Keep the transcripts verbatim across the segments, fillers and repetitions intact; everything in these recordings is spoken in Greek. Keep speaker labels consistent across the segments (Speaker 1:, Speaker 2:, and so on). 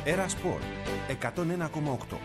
Speaker 1: Έρα Σπορ εκατόν ένα κόμμα οκτώ.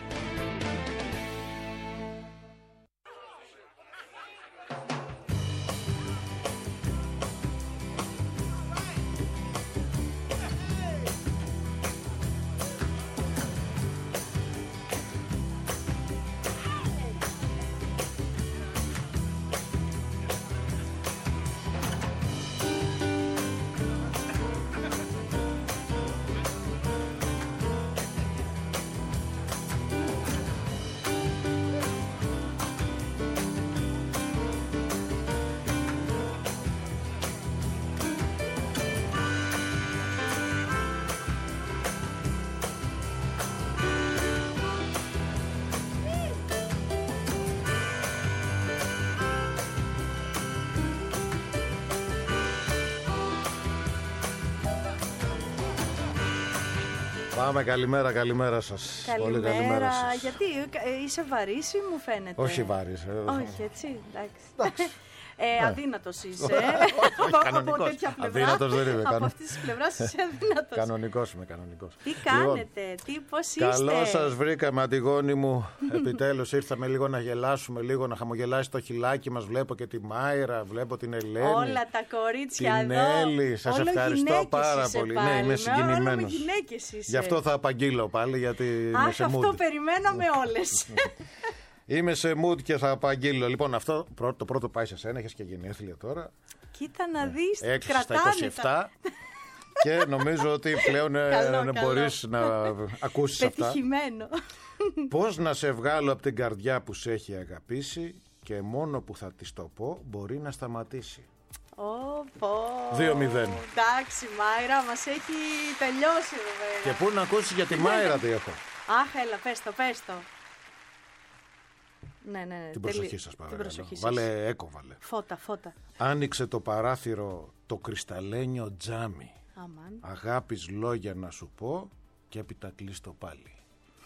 Speaker 2: Πάμε, καλημέρα, καλημέρα σας.
Speaker 3: Καλημέρα.
Speaker 2: Πολύ καλημέρα σας.
Speaker 3: Γιατί είσαι βαρύς ή μου φαίνεται?
Speaker 2: Όχι βαρύς.
Speaker 3: Όχι, έτσι, εντάξει.
Speaker 2: Εντάξει.
Speaker 3: Ε, αδύνατος είσαι.
Speaker 2: Κανονικός. Αδύνατος δεν είμαι.
Speaker 3: Από αυτή τη πλευρά είσαι αδύνατος.
Speaker 2: Κανονικός είμαι, κανονικός.
Speaker 3: Τι κάνετε, τι, πώς είστε?
Speaker 2: Καλώς σας βρήκαμε, Αντιγόνη μου. Επιτέλους ήρθαμε λίγο να γελάσουμε, λίγο να χαμογελάσει το χιλάκι μας. Βλέπω και τη Μάιρα, βλέπω την Ελένη.
Speaker 3: Όλα τα κορίτσια
Speaker 2: την
Speaker 3: εδώ.
Speaker 2: Έλλη. Σας ευχαριστώ πάρα πολύ. Ναι, είμαι συγκινημένος.
Speaker 3: Γι'
Speaker 2: αυτό θα απαγγείλω πάλι, γιατί
Speaker 3: Αχ,
Speaker 2: είμαι σε mood.
Speaker 3: αυτό περιμέναμε όλες.
Speaker 2: Είμαι σε mood και θα απαγγείλω. Λοιπόν, αυτό το πρώτο πάει σε σένα, έχεις και γενέθλια τώρα.
Speaker 3: Κοίτα να δεις,
Speaker 2: έξι
Speaker 3: κρατάνε
Speaker 2: στα είκοσι επτά. Και νομίζω ότι πλέον καλό, μπορείς καλό. να ακούσεις αυτά.
Speaker 3: Πετυχημένο.
Speaker 2: Πώς να σε βγάλω από την καρδιά που σε έχει αγαπήσει και μόνο που θα της το πω μπορεί να σταματήσει.
Speaker 3: Oh,
Speaker 2: δύο μηδέν.
Speaker 3: Εντάξει, Μάιρα, μας έχει τελειώσει βέβαια.
Speaker 2: Και πού να ακούσεις για τη Μάιρα τι έχω.
Speaker 3: Αχ, έλα, πες το, πες το. Ναι, ναι, ναι.
Speaker 2: Την προσοχή σας παρακαλώ.
Speaker 3: Προσοχή σας.
Speaker 2: Βάλε έκο, βάλε.
Speaker 3: Φώτα, φώτα.
Speaker 2: Άνοιξε το παράθυρο το κρυσταλλένιο τζάμι.
Speaker 3: Αμάν.
Speaker 2: Αγάπης λόγια να σου πω και έπειτα κλείστο πάλι.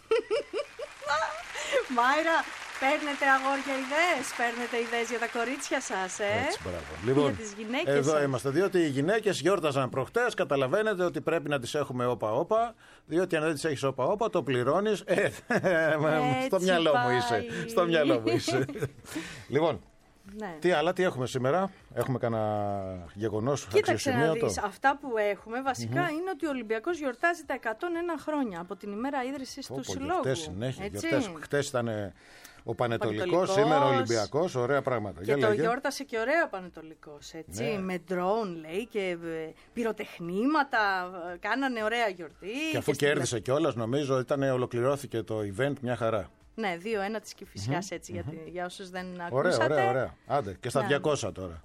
Speaker 3: Μάιρα, παίρνετε αγόρια ιδέες, παίρνετε ιδέες για τα κορίτσια σας, ε?
Speaker 2: Έτσι, μπράβο. Λοιπόν,
Speaker 3: για τις γυναίκες
Speaker 2: εδώ
Speaker 3: σας.
Speaker 2: είμαστε, διότι οι γυναίκες γιόρταζαν προχτές, καταλαβαίνετε ότι πρέπει να τις έχουμε όπα-όπα, διότι αν δεν τις έχεις όπα-όπα το πληρώνεις, ε, στο μυαλό μου είσαι, στο μυαλό μου είσαι. Λοιπόν,
Speaker 3: ναι.
Speaker 2: Τι άλλα, τι έχουμε σήμερα, έχουμε κανένα γεγονός
Speaker 3: αξιοσημείωτο? Κοίταξε να δεις, αυτά που έχουμε βασικά mm-hmm. είναι ότι ο Ολυμπιακός γιορτάζει τα εκατόν ένα χρόνια από την ημέρα ίδρυσης του συλλόγου.
Speaker 2: Γιορτές συνέχεια, γιορτές. Χτες ήταν ο Πανετολικός, σήμερα ο Ολυμπιακός, ωραία πράγματα.
Speaker 3: Και το γιόρτασε και ωραία Πανετολικός, έτσι, ναι. Με ντρόουν λέει και πυροτεχνήματα, κάνανε ωραία γιορτή.
Speaker 2: Και αφού και κέρδισε στην... κιόλας, νομίζω ήταν ολοκληρώθηκε το event μια χαρά.
Speaker 3: Ναι, δύο ένα της Κηφισιάς, mm-hmm. έτσι, mm-hmm. για, για όσους δεν
Speaker 2: ωραία,
Speaker 3: ακούσατε.
Speaker 2: Ωραία, ωραία, άντε, και στα ναι. διακόσια τώρα.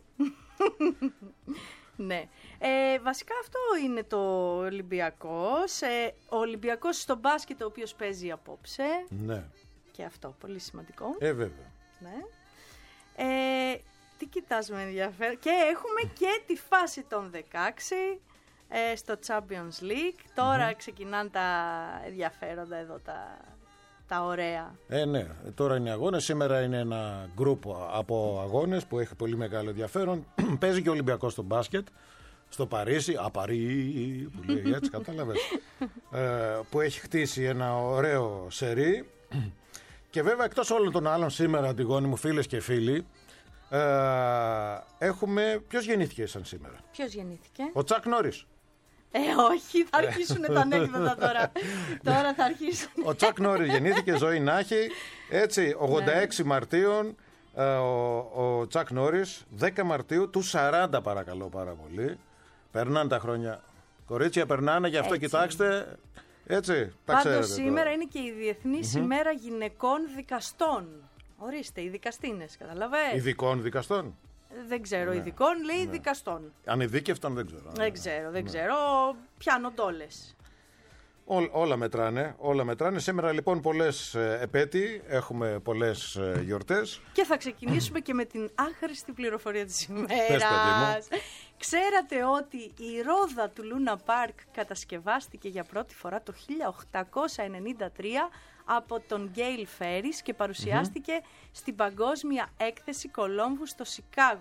Speaker 3: Ναι, ε, βασικά αυτό είναι το Ολυμπιακός. Ε, ο Ολυμπιακός στο μπάσκετ, ο οποίος παίζει απόψε.
Speaker 2: Ναι.
Speaker 3: Και αυτό, πολύ σημαντικό.
Speaker 2: Ε, βέβαια.
Speaker 3: Ναι. Ε, τι κοιτάζουμε ενδιαφέρον. Και έχουμε και τη φάση των δεκαέξι ε, στο Champions League. Τώρα mm-hmm. ξεκινάνε τα ενδιαφέροντα εδώ, τα... τα ωραία.
Speaker 2: Ε, ναι, τώρα είναι οι αγώνες. Σήμερα είναι ένα γκρουπ από αγώνες που έχει πολύ μεγάλο ενδιαφέρον. Παίζει και ο Ολυμπιακός στο μπάσκετ, στο Παρίσι, απαρί, που λέει έτσι, κατάλαβες, ε, που έχει χτίσει ένα ωραίο σερί. Και βέβαια, εκτός όλων των άλλων σήμερα, Αντιγόνη μου, φίλες και φίλοι, ε, έχουμε... Ποιος γεννήθηκε σαν σήμερα?
Speaker 3: Ποιος γεννήθηκε?
Speaker 2: Ο Τσακ Νόρις.
Speaker 3: Ε, όχι, θα αρχίσουν τα ανέκδοτα τώρα. Τώρα θα αρχίσουν.
Speaker 2: Ο Τσακ Νόρις γεννήθηκε, ζωή να έχει. Έτσι, ογδόντα έξι Μαρτίων, ε, ο, ο Τσακ Νόρις, δέκα Μαρτίου του σαράντα, παρακαλώ πάρα πολύ. Περνάνε τα χρόνια. Κορίτσια περνάνε, γι' αυτό έτσι. Κοιτάξτε. Έτσι, τα ξέρετε.
Speaker 3: Πάντως σήμερα τώρα είναι και η Διεθνής
Speaker 2: mm-hmm.
Speaker 3: ημέρα γυναικών δικαστών. Ορίστε, οι δικαστίνες, καταλαβαίνετε.
Speaker 2: Ειδικών δικαστών.
Speaker 3: Δεν ξέρω, ναι. ειδικών λέει ναι. δικαστών.
Speaker 2: Ανειδίκευτον δεν ξέρω.
Speaker 3: Δεν ξέρω, δεν ναι. ξέρω. Πιάνω τόλες.
Speaker 2: Ό, όλα μετράνε, όλα μετράνε. Σήμερα λοιπόν πολλές ε, επέτειοι, έχουμε πολλές ε, γιορτές.
Speaker 3: Και θα ξεκινήσουμε και με την άχρηστη πληροφορία της ημέρας. Ξέρατε ότι η ρόδα του Λούνα Πάρκ κατασκευάστηκε για πρώτη φορά το χίλια οκτακόσια ενενήντα τρία από τον Γκέιλ Φέρις και παρουσιάστηκε mm-hmm. στην Παγκόσμια Έκθεση Κολόμβου στο Σικάγο.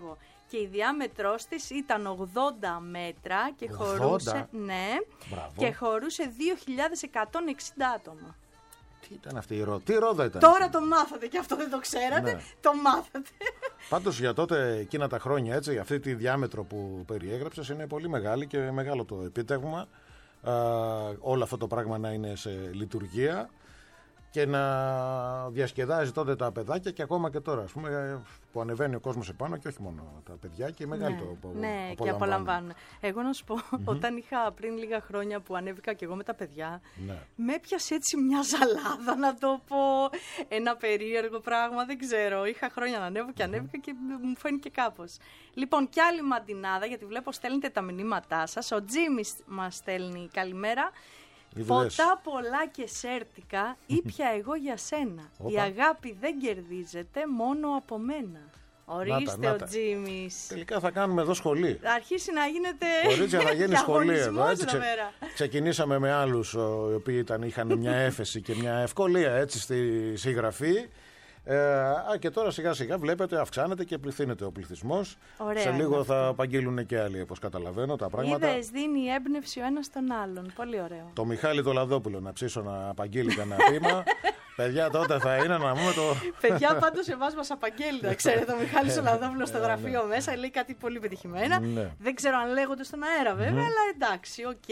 Speaker 3: και η διάμετρός της ήταν ογδόντα μέτρα και
Speaker 2: ογδόντα?
Speaker 3: χωρούσε, ναι,
Speaker 2: Μπράβο.
Speaker 3: και χωρούσε δύο χιλιάδες εκατόν εξήντα άτομα.
Speaker 2: Τι ήταν αυτή η ρόδα, τι ρόδα ήταν?
Speaker 3: Τώρα το μάθατε και αυτό δεν το ξέρατε, ναι. Το μάθατε.
Speaker 2: Πάντως για τότε εκείνα τα χρόνια, έτσι, αυτή τη διάμετρο που περιέγραψες είναι πολύ μεγάλη και μεγάλο το επίτευγμα. Α, όλο αυτό το πράγμα να είναι σε λειτουργία και να διασκεδάζει τότε τα παιδάκια και ακόμα και τώρα, ας πούμε, που ανεβαίνει ο κόσμος επάνω και όχι μόνο τα παιδιά και οι μεγάλοι, ναι, το απο,
Speaker 3: ναι,
Speaker 2: απολαμβάνουν.
Speaker 3: Και απολαμβάνουν. Εγώ να σου πω, mm-hmm. όταν είχα πριν λίγα χρόνια που ανέβηκα και εγώ με τα παιδιά, ναι. με έπιασε έτσι μια ζαλάδα, να το πω, ένα περίεργο πράγμα, δεν ξέρω. Είχα χρόνια να ανέβω και ανέβηκα mm-hmm. και μου φαίνεται κάπως. Λοιπόν, κι άλλη μαντινάδα, γιατί βλέπω στέλνετε τα μηνύματά σας. Ο Τζίμις μας στέλνει καλημέρα. Ποτά πολλά και σέρτικα ήπια εγώ για σένα. Η αγάπη δεν κερδίζεται μόνο από μένα. Ορίστε να τα, ο Τζίμις.
Speaker 2: Τελικά θα κάνουμε εδώ σχολή.
Speaker 3: Θα αρχίσει να γίνεται.
Speaker 2: Κορίτσια, θα γίνει σχολή εδώ. Έτσι, ξε... Ξεκινήσαμε με άλλους οι οποίοι ήταν, είχαν μια έφεση και μια ευκολία έτσι, στη συγγραφή. Ε, α, και τώρα σιγά σιγά βλέπετε αυξάνεται και πληθύνεται ο πληθυσμός. Ωραία, σε λίγο θα απαγγείλουν και άλλοι, όπως καταλαβαίνω τα πράγματα.
Speaker 3: Είδες, δίνει έμπνευση ο ένας τον άλλον. Πολύ ωραίο.
Speaker 2: Το Μιχάλη το Λαδόπουλο να ψήσω να απαγγείλει κανένα πείμα. Παιδιά, τότε θα είναι να πούμε το.
Speaker 3: Παιδιά, πάντως εμάς μας απαγγέλει. Να ξέρετε, ο Μιχάλης ο Λαδόπουλος στο γραφείο μέσα λέει κάτι πολύ πετυχημένα. Δεν ξέρω αν λέγονται στον αέρα βέβαια, αλλά εντάξει, οκ.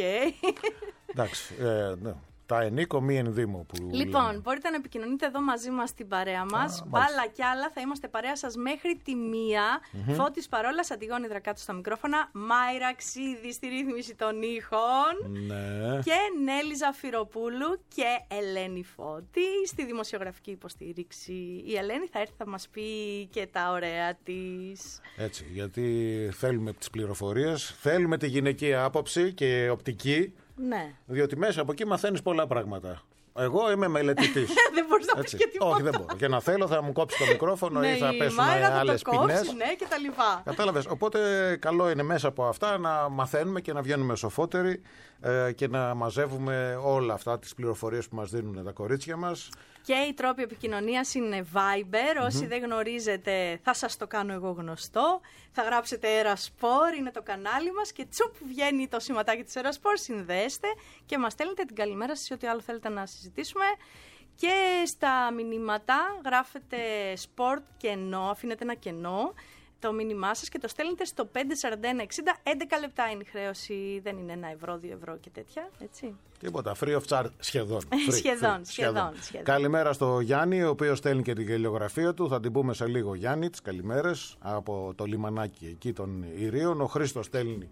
Speaker 2: Εντάξει, ναι. Τα ενίκο μη ενδύμω που
Speaker 3: Λοιπόν,
Speaker 2: λέμε.
Speaker 3: Μπορείτε να επικοινωνείτε εδώ μαζί μας στην παρέα μας. Μπάλα κι άλλα, θα είμαστε παρέα σας μέχρι τη μία. Mm-hmm. Φώτης Παρόλας, Αντιγόνη Δρακάτου στα μικρόφωνα. Μάιρα Ξίδη στη ρύθμιση των ήχων.
Speaker 2: Ναι.
Speaker 3: Και Νέλη Ζαφυροπούλου και Ελένη Φώτη στη δημοσιογραφική υποστήριξη. Η Ελένη θα έρθει, θα μας πει και τα ωραία της.
Speaker 2: Έτσι, γιατί θέλουμε τις πληροφορίες, θέλουμε τη γυναικεία άποψη και οπτική.
Speaker 3: Ναι.
Speaker 2: Διότι μέσα από εκεί μαθαίνεις πολλά πράγματα. Εγώ είμαι μελετητής.
Speaker 3: Δεν μπορείς να πεις και τίποτα.
Speaker 2: Όχι, δεν μπορώ. Και να θέλω θα μου κόψει το μικρόφωνο
Speaker 3: ναι,
Speaker 2: ή θα πέσουν άλλες ποινές.
Speaker 3: Ναι, και τα λοιπά.
Speaker 2: Κατάλαβες. Οπότε καλό είναι μέσα από αυτά να μαθαίνουμε και να βγαίνουμε σοφότεροι ε, και να μαζεύουμε όλα αυτά τις πληροφορίες που μας δίνουν τα κορίτσια μας.
Speaker 3: Και οι τρόποι επικοινωνίας είναι Viber. Όσοι
Speaker 2: Mm-hmm.
Speaker 3: δεν γνωρίζετε, θα σας το κάνω εγώ γνωστό. Θα γράψετε Ερασπορ, είναι το κανάλι μας. Και τσουπ, βγαίνει το σηματάκι της Ερασπορ. Συνδέστε και μας στέλνετε την καλημέρα σας ή ό,τι άλλο θέλετε να συζητήσουμε. Και στα μηνύματα γράφετε sport κενό, αφήνετε ένα κενό. Το μήνυμά σας και το στέλνετε στο πέντε σαράντα ένα εξήντα. έντεκα λεπτά είναι η χρέωση, δεν είναι ένα ευρώ, δύο ευρώ και τέτοια, έτσι.
Speaker 2: Τίποτα, free of charge σχεδόν. Free,
Speaker 3: σχεδόν,
Speaker 2: free,
Speaker 3: σχεδόν, σχεδόν.
Speaker 2: Καλημέρα στο Γιάννη, ο οποίος στέλνει και την γελιογραφία του. Θα την πούμε σε λίγο, Γιάννη, τις καλημέρες από το λιμανάκι εκεί των Ηρίων. Ο Χρήστος στέλνει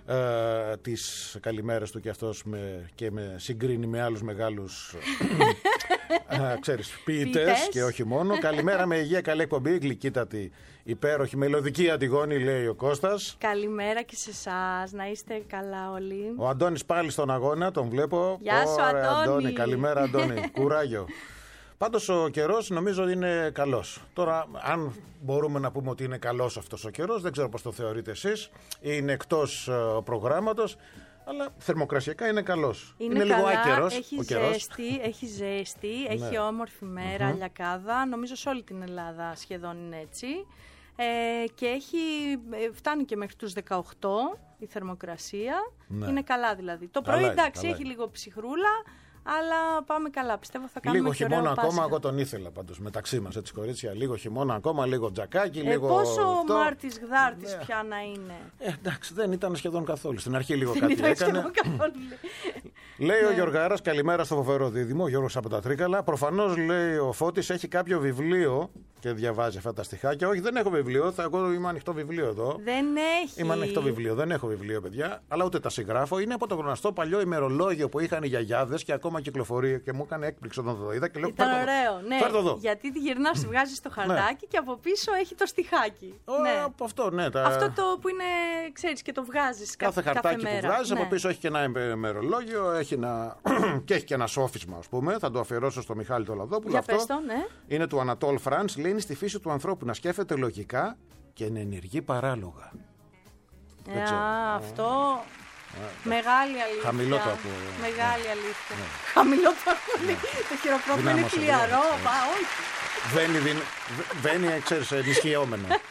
Speaker 2: ε, τις καλημέρες του και αυτός με, και με συγκρίνει με άλλους μεγάλους ε, ξέρεις, ποιητές και όχι μόνο. Καλημέρα με υγεία, καλή εκπομπή, γλυκύτατη, υπέροχη, μελωδική Αντιγόνη, λέει ο Κώστας.
Speaker 3: Καλημέρα και σε εσάς, να είστε καλά όλοι.
Speaker 2: Ο Αντώνης πάλι στον αγώνα, τον βλέπω.
Speaker 3: Γεια σου,
Speaker 2: Ωραία,
Speaker 3: Αντώνη.
Speaker 2: Αντώνη. Καλημέρα, Αντώνη. Κουράγιο. Πάντως ο καιρός νομίζω είναι καλός. Τώρα, αν μπορούμε να πούμε ότι είναι καλός αυτός ο καιρός, δεν ξέρω πώς το θεωρείτε εσείς. Είναι εκτός uh, προγράμματος, αλλά θερμοκρασιακά είναι καλός.
Speaker 3: Είναι,
Speaker 2: είναι
Speaker 3: καλά,
Speaker 2: λίγο άκερος
Speaker 3: έχει
Speaker 2: ο καιρός.
Speaker 3: Ζέστη, έχει ζέστη, έχει
Speaker 2: ναι.
Speaker 3: όμορφη μέρα, mm-hmm. λιακάδα. Νομίζω σε όλη την Ελλάδα σχεδόν είναι έτσι. Ε, και έχει, φτάνει και μέχρι τους δεκαοκτώ η θερμοκρασία. Ναι. Είναι καλά δηλαδή. Το πρωί εντάξει έχει λίγο ψυχρούλα. Αλλά πάμε καλά, πιστεύω θα κάνουμε
Speaker 2: λίγο
Speaker 3: και
Speaker 2: χειμώνα
Speaker 3: ακόμα,
Speaker 2: Πάσχα. Εγώ τον ήθελα πάντως μεταξύ μας, έτσι κορίτσια. Λίγο χειμώνα ακόμα, λίγο τζακάκι,
Speaker 3: ε,
Speaker 2: λίγο.
Speaker 3: Πόσο
Speaker 2: αυτό.
Speaker 3: Μάρτης Γδάρτης
Speaker 2: ναι.
Speaker 3: πια να είναι.
Speaker 2: Ε, εντάξει, δεν ήταν σχεδόν καθόλου. Στην αρχή λίγο
Speaker 3: δεν
Speaker 2: κάτι
Speaker 3: ήταν
Speaker 2: έκανε.
Speaker 3: Σχεδόν καθόλου.
Speaker 2: Λέει
Speaker 3: ναι.
Speaker 2: ο Γιωργάρας, καλημέρα στο φοβερό δίδυμο, Γιώργος από τα Τρίκαλα. Προφανώς λέει ο Φώτης έχει κάποιο βιβλίο και διαβάζει αυτά τα στιχάκια. Όχι, δεν έχω βιβλίο. Θα, εγώ είμαι ανοιχτό βιβλίο εδώ.
Speaker 3: Δεν έχει.
Speaker 2: Είμαι ανοιχτό βιβλίο. Δεν έχω βιβλίο, παιδιά. Αλλά ούτε τα συγγράφω. Είναι από το γνωστό παλιό ημερολόγιο που είχαν οι γιαγιάδες και ακόμα κυκλοφορεί και μου έκανε έκπληξη όταν το είδα. Και λέω,
Speaker 3: ήταν ωραίο.
Speaker 2: Το,
Speaker 3: ναι.
Speaker 2: το δω.
Speaker 3: Γιατί τη γυρνάς, βγάζεις το χαρτάκι ναι. και από πίσω έχει το στιχάκι.
Speaker 2: Ο,
Speaker 3: ναι.
Speaker 2: από αυτό, ναι. Τα...
Speaker 3: Αυτό το που είναι, ξέρεις, και το βγάζεις κάθε,
Speaker 2: κάθε χαρτάκι
Speaker 3: κάθε μέρα.
Speaker 2: που βγάζεις,
Speaker 3: ναι.
Speaker 2: από πίσω έχει και ένα ημερολόγιο, έχει ένα... και έχει και ένα σόφισμα, ας πούμε. Θα το αφιερώσω στο Μιχάλη το Λαδόπουλο.
Speaker 3: Για
Speaker 2: αυτό
Speaker 3: πες το, ναι.
Speaker 2: είναι του Ανατόλ Φραντς. Λέει, είναι στη φύση του ανθρώπου να σκέφτεται λογικά και να ενεργεί παράλογα.
Speaker 3: Ε, α, αυτό... Μεγάλη αλήθεια.
Speaker 2: Χαμηλό το ακούω.
Speaker 3: Μεγάλη αλήθεια. Ναι. Χαμηλό το ακούω. Ναι. Το χειροκρότημα είναι χλιαρό. Πα, όχι.
Speaker 2: Βαίνει, βαίνει ξέρεις, ενισχυόμενο.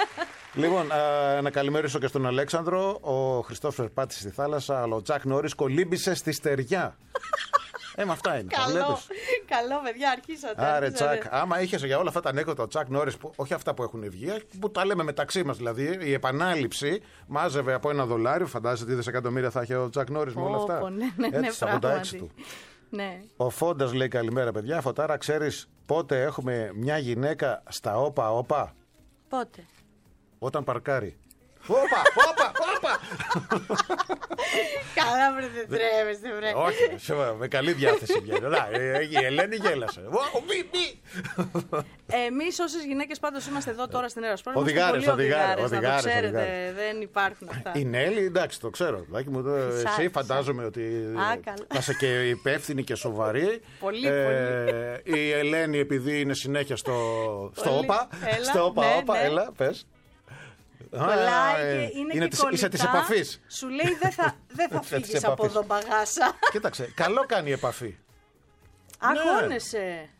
Speaker 2: Λοιπόν, α, να καλημερίσω και στον Αλέξανδρο. Ο Χριστόφερ πάτησε στη θάλασσα, αλλά ο Τσακ Νόρις κολύμπησε στη στεριά. Ε, με αυτά είναι.
Speaker 3: Καλό, καλό, παιδιά, αρχίσατε.
Speaker 2: Άρε, Τσακ, άμα είχε για όλα αυτά τα ανέκδοτα ο Τσακ Νόρις, όχι αυτά που έχουν βγει, που τα λέμε μεταξύ μας δηλαδή, η επανάληψη μάζευε από ένα δολάριο. Φαντάζεσαι τι δισεκατομμύρια θα είχε ο Τσακ Νόρις με όλα αυτά.
Speaker 3: Ναι, ναι, ναι,
Speaker 2: έτσι, από τα έξι του.
Speaker 3: Ναι.
Speaker 2: Ο Φόντας λέει καλημέρα, παιδιά. Φωτάρα, ξέρεις πότε έχουμε μια γυναίκα στα όπα όπα?
Speaker 3: Πότε?
Speaker 2: Όταν παρκάρει. Όπα, όπα, όπα!
Speaker 3: Καλά, βρε, δεν τρέμεστε, βρε.
Speaker 2: Όχι, με καλή διάθεση βγαίνει. Η Ελένη γέλασε.
Speaker 3: Εμείς όσες γυναίκες πάντως είμαστε εδώ τώρα στην Έρασπρο.
Speaker 2: Οδηγάρες, οδηγάρες.
Speaker 3: Να το ξέρετε, δεν υπάρχουν αυτά.
Speaker 2: Η Νέλη, εντάξει, το ξέρω. Εσύ φαντάζομαι ότι θα είσαι και υπεύθυνη και σοβαρή.
Speaker 3: Πολύ, πολύ.
Speaker 2: Η Ελένη, επειδή είναι συνέχεια στο όπα. Στο όπα, όπα, έλα, πες.
Speaker 3: Κολλάει και είναι, είναι και κολλητά.
Speaker 2: Είσαι της επαφής.
Speaker 3: Σου λέει δεν θα, δε θα φύγεις από εδώ, μπαγάσα.
Speaker 2: Κοίταξε, καλό κάνει η επαφή.
Speaker 3: Αγχώνεσαι.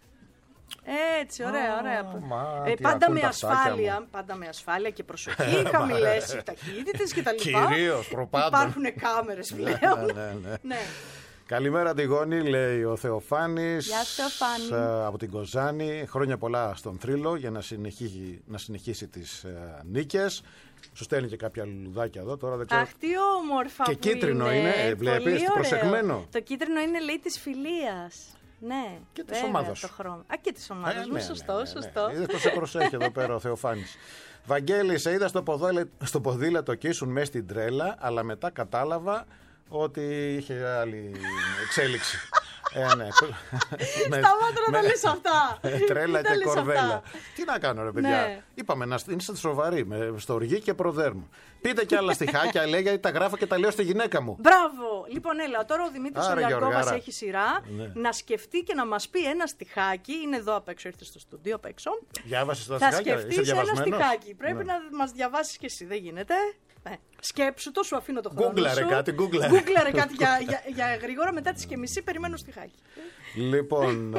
Speaker 3: Έτσι, ωραία, ωραία. Oh, ε, πάντα με ασφάλεια, πάντα με ασφάλεια και προσοχή, χαμηλές ταχύτητες κτλ.
Speaker 2: Κυρίως, προπάντων.
Speaker 3: Υπάρχουν κάμερες πλέον.
Speaker 2: ναι, ναι, ναι. ναι. Καλημέρα Αντιγόνη, λέει ο Θεοφάνης.
Speaker 3: Γεια σου, Θεοφάνη.
Speaker 2: Από την Κοζάνη. Χρόνια πολλά στον Θρύλο για να συνεχίσει, να συνεχίσει τις uh, νίκες. Σου στέλνει και κάποια λουλουδάκια εδώ τώρα. Δεν ξέρω.
Speaker 3: Αχ, τι όμορφα.
Speaker 2: Και
Speaker 3: που
Speaker 2: κίτρινο
Speaker 3: είναι,
Speaker 2: είναι, βλέπεις, προσεγμένο.
Speaker 3: Το κίτρινο είναι, λέει, της φιλίας. Ναι,
Speaker 2: και της ομάδας.
Speaker 3: Α, και της ομάδας.
Speaker 2: Ε, ναι,
Speaker 3: σωστό,
Speaker 2: ναι, ναι, ναι.
Speaker 3: σωστό.
Speaker 2: Είδες πώς σε προσέχει εδώ πέρα ο Θεοφάνης. Βαγγέλη, σε είδα στο, ποδόλε, στο ποδήλατο και ήσουν μέσα στην τρέλα, αλλά μετά κατάλαβα ότι είχε άλλη εξέλιξη. ε, ναι.
Speaker 3: Σταμάτα να τα λες αυτά.
Speaker 2: Τρέλα και κορδέλα. Τι να κάνω, ρε παιδιά.
Speaker 3: Ναι.
Speaker 2: Είπαμε να είστε σοβαροί, με στοργή και προδέρμα. Πείτε και άλλα στιχάκια, λέει, γιατί τα γράφω και τα λέω στη γυναίκα μου.
Speaker 3: Μπράβο. Λοιπόν, έλα, τώρα ο Δημήτρης ο Λιαρκόβας έχει σειρά
Speaker 2: ναι.
Speaker 3: να σκεφτεί και να μας πει ένα στιχάκι. Είναι εδώ απ' έξω, ήρθε στο στούντιο απ' έξω.
Speaker 2: Διάβασες τα
Speaker 3: θα
Speaker 2: στιχάκια,
Speaker 3: σκεφτείς ένα στιχάκι. Πρέπει ναι. να μας διαβάσεις κι εσύ, δεν γίνεται. Ναι. Σκέψου το, σου αφήνω το χρόνο.
Speaker 2: Γκούγκλαρε κάτι, γκούγκλαρε.
Speaker 3: Γκούγκλαρε κάτι για, για, για γρήγορα, μετά τις και μισή περιμένω στιχάκι.
Speaker 2: Λοιπόν,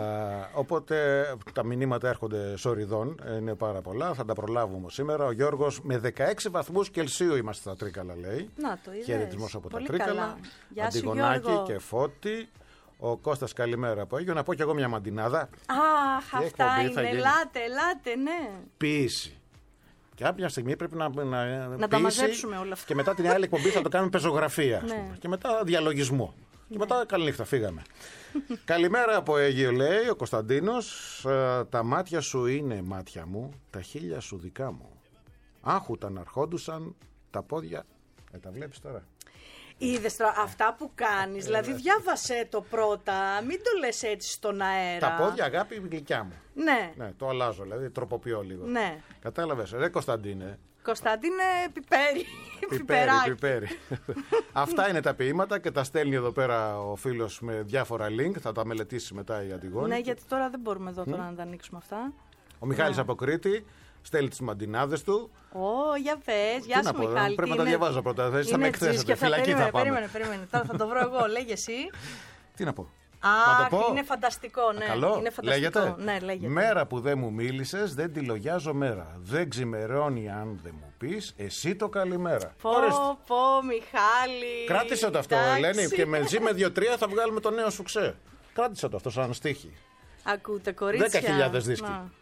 Speaker 2: α, οπότε τα μηνύματα έρχονται σοριδών, είναι πάρα πολλά, θα τα προλάβουμε σήμερα. Ο Γιώργος με δεκαέξι βαθμούς Κελσίου είμαστε στα Τρίκαλα, λέει.
Speaker 3: Να το είδες.
Speaker 2: Χαιρετισμός από
Speaker 3: πολύ
Speaker 2: τα Τρίκαλα.
Speaker 3: Καλά. Γεια σου,
Speaker 2: Αντιγονάκη
Speaker 3: Γιώργο.
Speaker 2: και Φώτη. Ο Κώστας καλημέρα από Αίγιο. Να πω κι εγώ μια μαντινάδα.
Speaker 3: Αχ, αυτά είναι. Ελάτε, ελάτε, ναι.
Speaker 2: Ποίηση. Και κάποια στιγμή πρέπει να, να,
Speaker 3: να τα μαζέψουμε όλα αυτά.
Speaker 2: Και μετά την άλλη εκπομπή θα το κάνουμε πεζογραφία.
Speaker 3: Ναι.
Speaker 2: Και μετά διαλογισμό. Και μετά καληνύχτα, φύγαμε. Καλημέρα από Αίγιο, λέει ο Κωνσταντίνος. Τα μάτια σου είναι μάτια μου, τα χείλια σου δικά μου. Άχουταν αρχόντουσαν τα πόδια. Ε, τα βλέπεις τώρα.
Speaker 3: Είδες τώρα αυτά που κάνεις, δηλαδή διάβασέ το πρώτα, μην το λες έτσι στον αέρα.
Speaker 2: Τα πόδια, αγάπη, γλυκιά μου.
Speaker 3: Ναι.
Speaker 2: Ναι, το αλλάζω, δηλαδή τροποποιώ λίγο.
Speaker 3: Ναι.
Speaker 2: Κατάλαβες, ρε Κωνσταντίνε.
Speaker 3: Κωνσταντίνε, πιπέρι.
Speaker 2: Πιπέρι, πιπέρι. Αυτά είναι τα ποίηματα και τα στέλνει εδώ πέρα ο φίλος με διάφορα link. Θα τα μελετήσει μετά η Αντιγόνη.
Speaker 3: Ναι, γιατί τώρα δεν μπορούμε εδώ τώρα mm. να τα ανοίξουμε αυτά.
Speaker 2: Ο Μιχάλης από Κρήτη στέλνει τις μαντινάδες του.
Speaker 3: Ω, για πες, γεια σου Μιχάλη.
Speaker 2: Πρέπει να τα διαβάζω πρώτα. Θα με εκθέσετε. Φυλακή θα πάμε.
Speaker 3: Περίμενε, περίμενε. Τώρα θα το βρω εγώ. Λέγε εσύ.
Speaker 2: Τι να πω.
Speaker 3: Αχ, είναι φανταστικό, ναι.
Speaker 2: Καλό.
Speaker 3: Είναι φανταστικό.
Speaker 2: Λέγεται.
Speaker 3: Ναι, λέγεται.
Speaker 2: Μέρα που δεν μου μίλησες, δεν τη λογιάζω μέρα. Δεν ξημερώνει αν δεν μου πεις, εσύ το καλημέρα.
Speaker 3: Πω, πω, Μιχάλη.
Speaker 2: Κράτησε το αυτό, Ελένη, και μαζί με δύο-τρία θα βγάλουμε το νέο σουξέ. Κράτησε το αυτό σαν στίχη.
Speaker 3: Ακούτε, κορίτσια.
Speaker 2: Δέκα χιλιάδες δίσκοι.
Speaker 3: Να.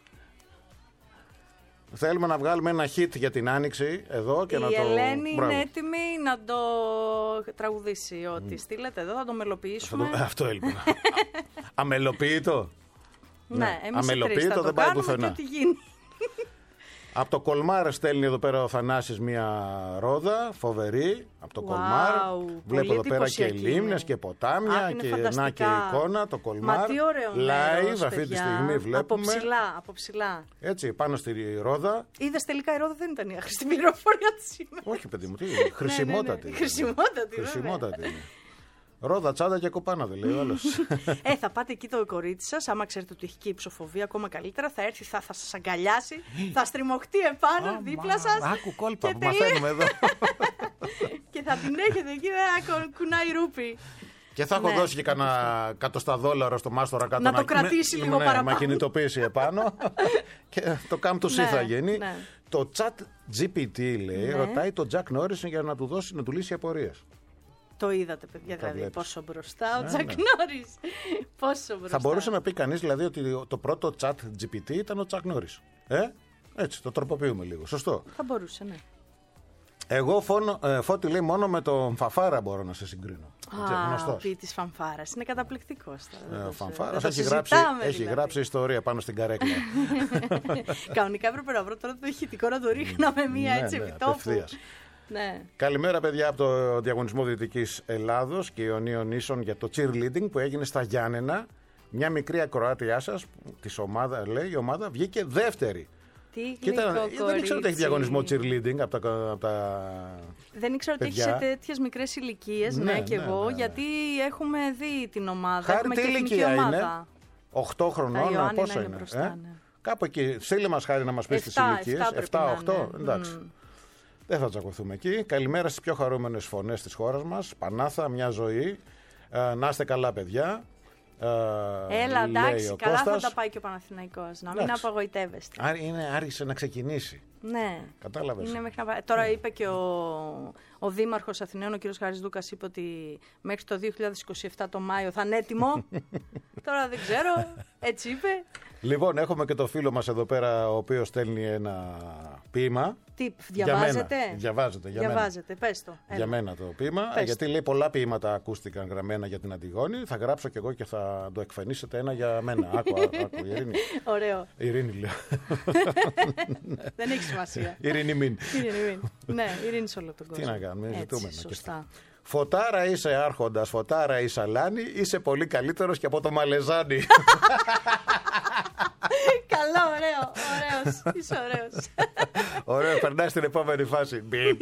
Speaker 2: Θέλουμε να βγάλουμε ένα hit για την Άνοιξη εδώ και
Speaker 3: η
Speaker 2: να το...
Speaker 3: Η Ελένη
Speaker 2: Μπράβο.
Speaker 3: είναι έτοιμη να το τραγουδήσει. Ότι mm. στείλετε εδώ, θα το μελοποιήσουμε.
Speaker 2: Αυτό, αυτό έλειπα. Αμελοποιητό.
Speaker 3: Ναι, εμείς Αμελοποιητό θα το
Speaker 2: δεν πάει
Speaker 3: κάνουμε
Speaker 2: πουθενά.
Speaker 3: Και ό,τι γίνει.
Speaker 2: Από το Κολμάρ στέλνει εδώ πέρα ο Θανάσης μια ρόδα φοβερή. Από το wow, Κολμάρ. Βλέπω εδώ πέρα και λίμνες και ποτάμια.
Speaker 3: Ά,
Speaker 2: και
Speaker 3: φανταστικά.
Speaker 2: να και εικόνα. Το Κολμάρ.
Speaker 3: Μα τι ωραίο
Speaker 2: live
Speaker 3: μέρος,
Speaker 2: αυτή
Speaker 3: παιδιά.
Speaker 2: τη στιγμή βλέπουμε.
Speaker 3: Από ψηλά, από ψηλά.
Speaker 2: Έτσι, πάνω στη ρόδα.
Speaker 3: Είδες τελικά η ρόδα δεν ήταν η άχρηστη πληροφορία της σήμερα.
Speaker 2: Όχι, παιδί μου, τι χρησιμότατη.
Speaker 3: ναι, ναι, ναι. Χρησιμότατη.
Speaker 2: Χρησιμότατη. Ρόδα, τσάντα και κοπάνα, δεν λέει ο άλλος.
Speaker 3: Ε, θα πάτε εκεί το κορίτσι σας, άμα ξέρετε ότι έχει και υψοφοβία, ακόμα καλύτερα. Θα έρθει, θα, θα σας αγκαλιάσει, θα στριμωχτεί επάνω, oh, δίπλα σας.
Speaker 2: Άκου κόλπα που μαθαίνουμε εδώ.
Speaker 3: Και θα την έχετε εκεί, θα κουνάει ρούπι.
Speaker 2: Και θα έχω ναι. δώσει και κανένα κατοσταδόλαρο στο μάστορα κάτω
Speaker 3: να, να το κρατήσει ναι, λίγο
Speaker 2: ναι,
Speaker 3: παραπάνω.
Speaker 2: Να κινητοποιήσει επάνω. Και το κάμπ του
Speaker 3: ναι,
Speaker 2: θα γίνει.
Speaker 3: Ναι.
Speaker 2: Το chat τζι πι τι λέει,
Speaker 3: Ναι.
Speaker 2: ρωτάει τον Τζακ Νόρις για να του δώσει να του λύσει απορίες.
Speaker 3: Το είδατε, παιδιά,
Speaker 2: Τα
Speaker 3: δηλαδή
Speaker 2: βλέπεις.
Speaker 3: πόσο μπροστά ο
Speaker 2: Ναι,
Speaker 3: Τζακ
Speaker 2: ναι.
Speaker 3: Νόρις. Πόσο μπροστά.
Speaker 2: Θα μπορούσε να πει κανείς δηλαδή ότι το πρώτο chat τζι πι τι ήταν ο Τζακ Νόρις. Ε, έτσι, το τροποποιούμε λίγο. Σωστό.
Speaker 3: Θα μπορούσε, ναι.
Speaker 2: Εγώ φόνο, ε, Φώτη λέει μόνο με τον Φαφάρα μπορώ να σε συγκρίνω. Έτσι,
Speaker 3: Α, ο
Speaker 2: γνωστός.
Speaker 3: ποιητής Φανφάρας. Είναι καταπληκτικός. τώρα,
Speaker 2: Ε,
Speaker 3: δεν
Speaker 2: ο
Speaker 3: το-
Speaker 2: Φανφάρας
Speaker 3: δεν το
Speaker 2: έχει, γράψει,
Speaker 3: συζητάμε,
Speaker 2: έχει
Speaker 3: δηλαδή.
Speaker 2: γράψει ιστορία πάνω στην καρέκλα.
Speaker 3: Κανονικά έπρεπε να βρω τώρα το ηχητικό να το ρίχνω με μία
Speaker 2: Ναι,
Speaker 3: έτσι
Speaker 2: ναι,
Speaker 3: επιτόπου.
Speaker 2: απευθείας.
Speaker 3: Ναι.
Speaker 2: Καλημέρα, παιδιά, από το διαγωνισμό Δυτικής Ελλάδος και Ιωνίων Νήσων για το cheerleading που έγινε στα Γιάννενα. Μια μικρή ακροάτριά σας, της ομάδα, λέει, η ομάδα βγήκε δεύτερη.
Speaker 3: Τι
Speaker 2: Και ήταν-
Speaker 3: γλυκό
Speaker 2: δεν ήξερα ότι έχει
Speaker 3: κορίτσι.
Speaker 2: διαγωνισμό cheerleading από τα. Από τα...
Speaker 3: Δεν ήξερα ότι έχει
Speaker 2: παιδιά.
Speaker 3: σε τέτοιες μικρές ηλικίες, ναι,
Speaker 2: Ναι,
Speaker 3: και
Speaker 2: ναι,
Speaker 3: εγώ,
Speaker 2: ναι, ναι.
Speaker 3: γιατί έχουμε δει την ομάδα.
Speaker 2: Χάρη,
Speaker 3: έχουμε
Speaker 2: τι
Speaker 3: και εθνική
Speaker 2: ηλικία
Speaker 3: ομάδα.
Speaker 2: είναι? οκτώ χρονών,
Speaker 3: Τα Ιωάννινα
Speaker 2: πόσο
Speaker 3: είναι
Speaker 2: είναι.
Speaker 3: μπροστά,
Speaker 2: ε?
Speaker 3: ναι.
Speaker 2: Κάπου εκεί. Στείλε μας, Χάρη, να μας πεις τις
Speaker 3: Εφτά,
Speaker 2: ηλικίες.
Speaker 3: εφτά πρέπει να
Speaker 2: οκτώ.
Speaker 3: είναι.
Speaker 2: Εντάξει.
Speaker 3: Μμμ.
Speaker 2: Δεν θα τσακωθούμε εκεί. Καλημέρα στις πιο χαρούμενες φωνές της χώρας μας. Πανάθα, μια ζωή. Ε, να είστε καλά, παιδιά. Ε,
Speaker 3: Έλα,
Speaker 2: λέει
Speaker 3: εντάξει,
Speaker 2: ο
Speaker 3: καλά
Speaker 2: Κώστας.
Speaker 3: θα τα πάει και ο Παναθηναϊκός. Να μην
Speaker 2: Εντάξει.
Speaker 3: απογοητεύεστε.
Speaker 2: Άρη- είναι, άρχισε να ξεκινήσει.
Speaker 3: Ναι.
Speaker 2: Κατάλαβες.
Speaker 3: Είναι μέχρι να πάει. Τώρα είπε και ο, ο Δήμαρχος Αθηναίων, ο κ. Χάρης Δούκας, είπε ότι μέχρι το δύο χιλιάδες είκοσι επτά το Μάιο θα είναι έτοιμο. Τώρα δεν ξέρω, έτσι είπε.
Speaker 2: Λοιπόν, έχουμε και το φίλο μας εδώ πέρα, ο οποίος στέλνει ένα ποίημα.
Speaker 3: Τι,
Speaker 2: Για
Speaker 3: διαβάζετε.
Speaker 2: μένα. Διαβάζετε, για μένα.
Speaker 3: Διαβάζετε, πες το.
Speaker 2: Για
Speaker 3: Έλα.
Speaker 2: μένα το ποίημα.
Speaker 3: Πες
Speaker 2: Γιατί λέει πολλά ποίηματα ακούστηκαν γραμμένα για την Αντιγόνη. Θα γράψω κι εγώ και θα το εκφανίσετε ένα για μένα. Άκου, άκου, άκου, Ειρήνη.
Speaker 3: Ωραίο.
Speaker 2: Ειρήνη λέω.
Speaker 3: Δεν έχει σημασία.
Speaker 2: Ειρήνη μην.
Speaker 3: Ειρήνη, ειρήνη. Ναι, ειρήνη σε όλο τον κόσμο.
Speaker 2: να κάνουμε,
Speaker 3: Έτσι,
Speaker 2: ζητούμε να
Speaker 3: σωστά.
Speaker 2: Φωτάρα είσαι άρχοντας, φωτάρα είσαι αλάνη, είσαι πολύ καλύτερος και από το Μαλεζάνι.
Speaker 3: Καλό, ωραίο, ωραίος. Είσαι ωραίος.
Speaker 2: Ωραίο, περνάει στην επόμενη φάση. Μπιπ.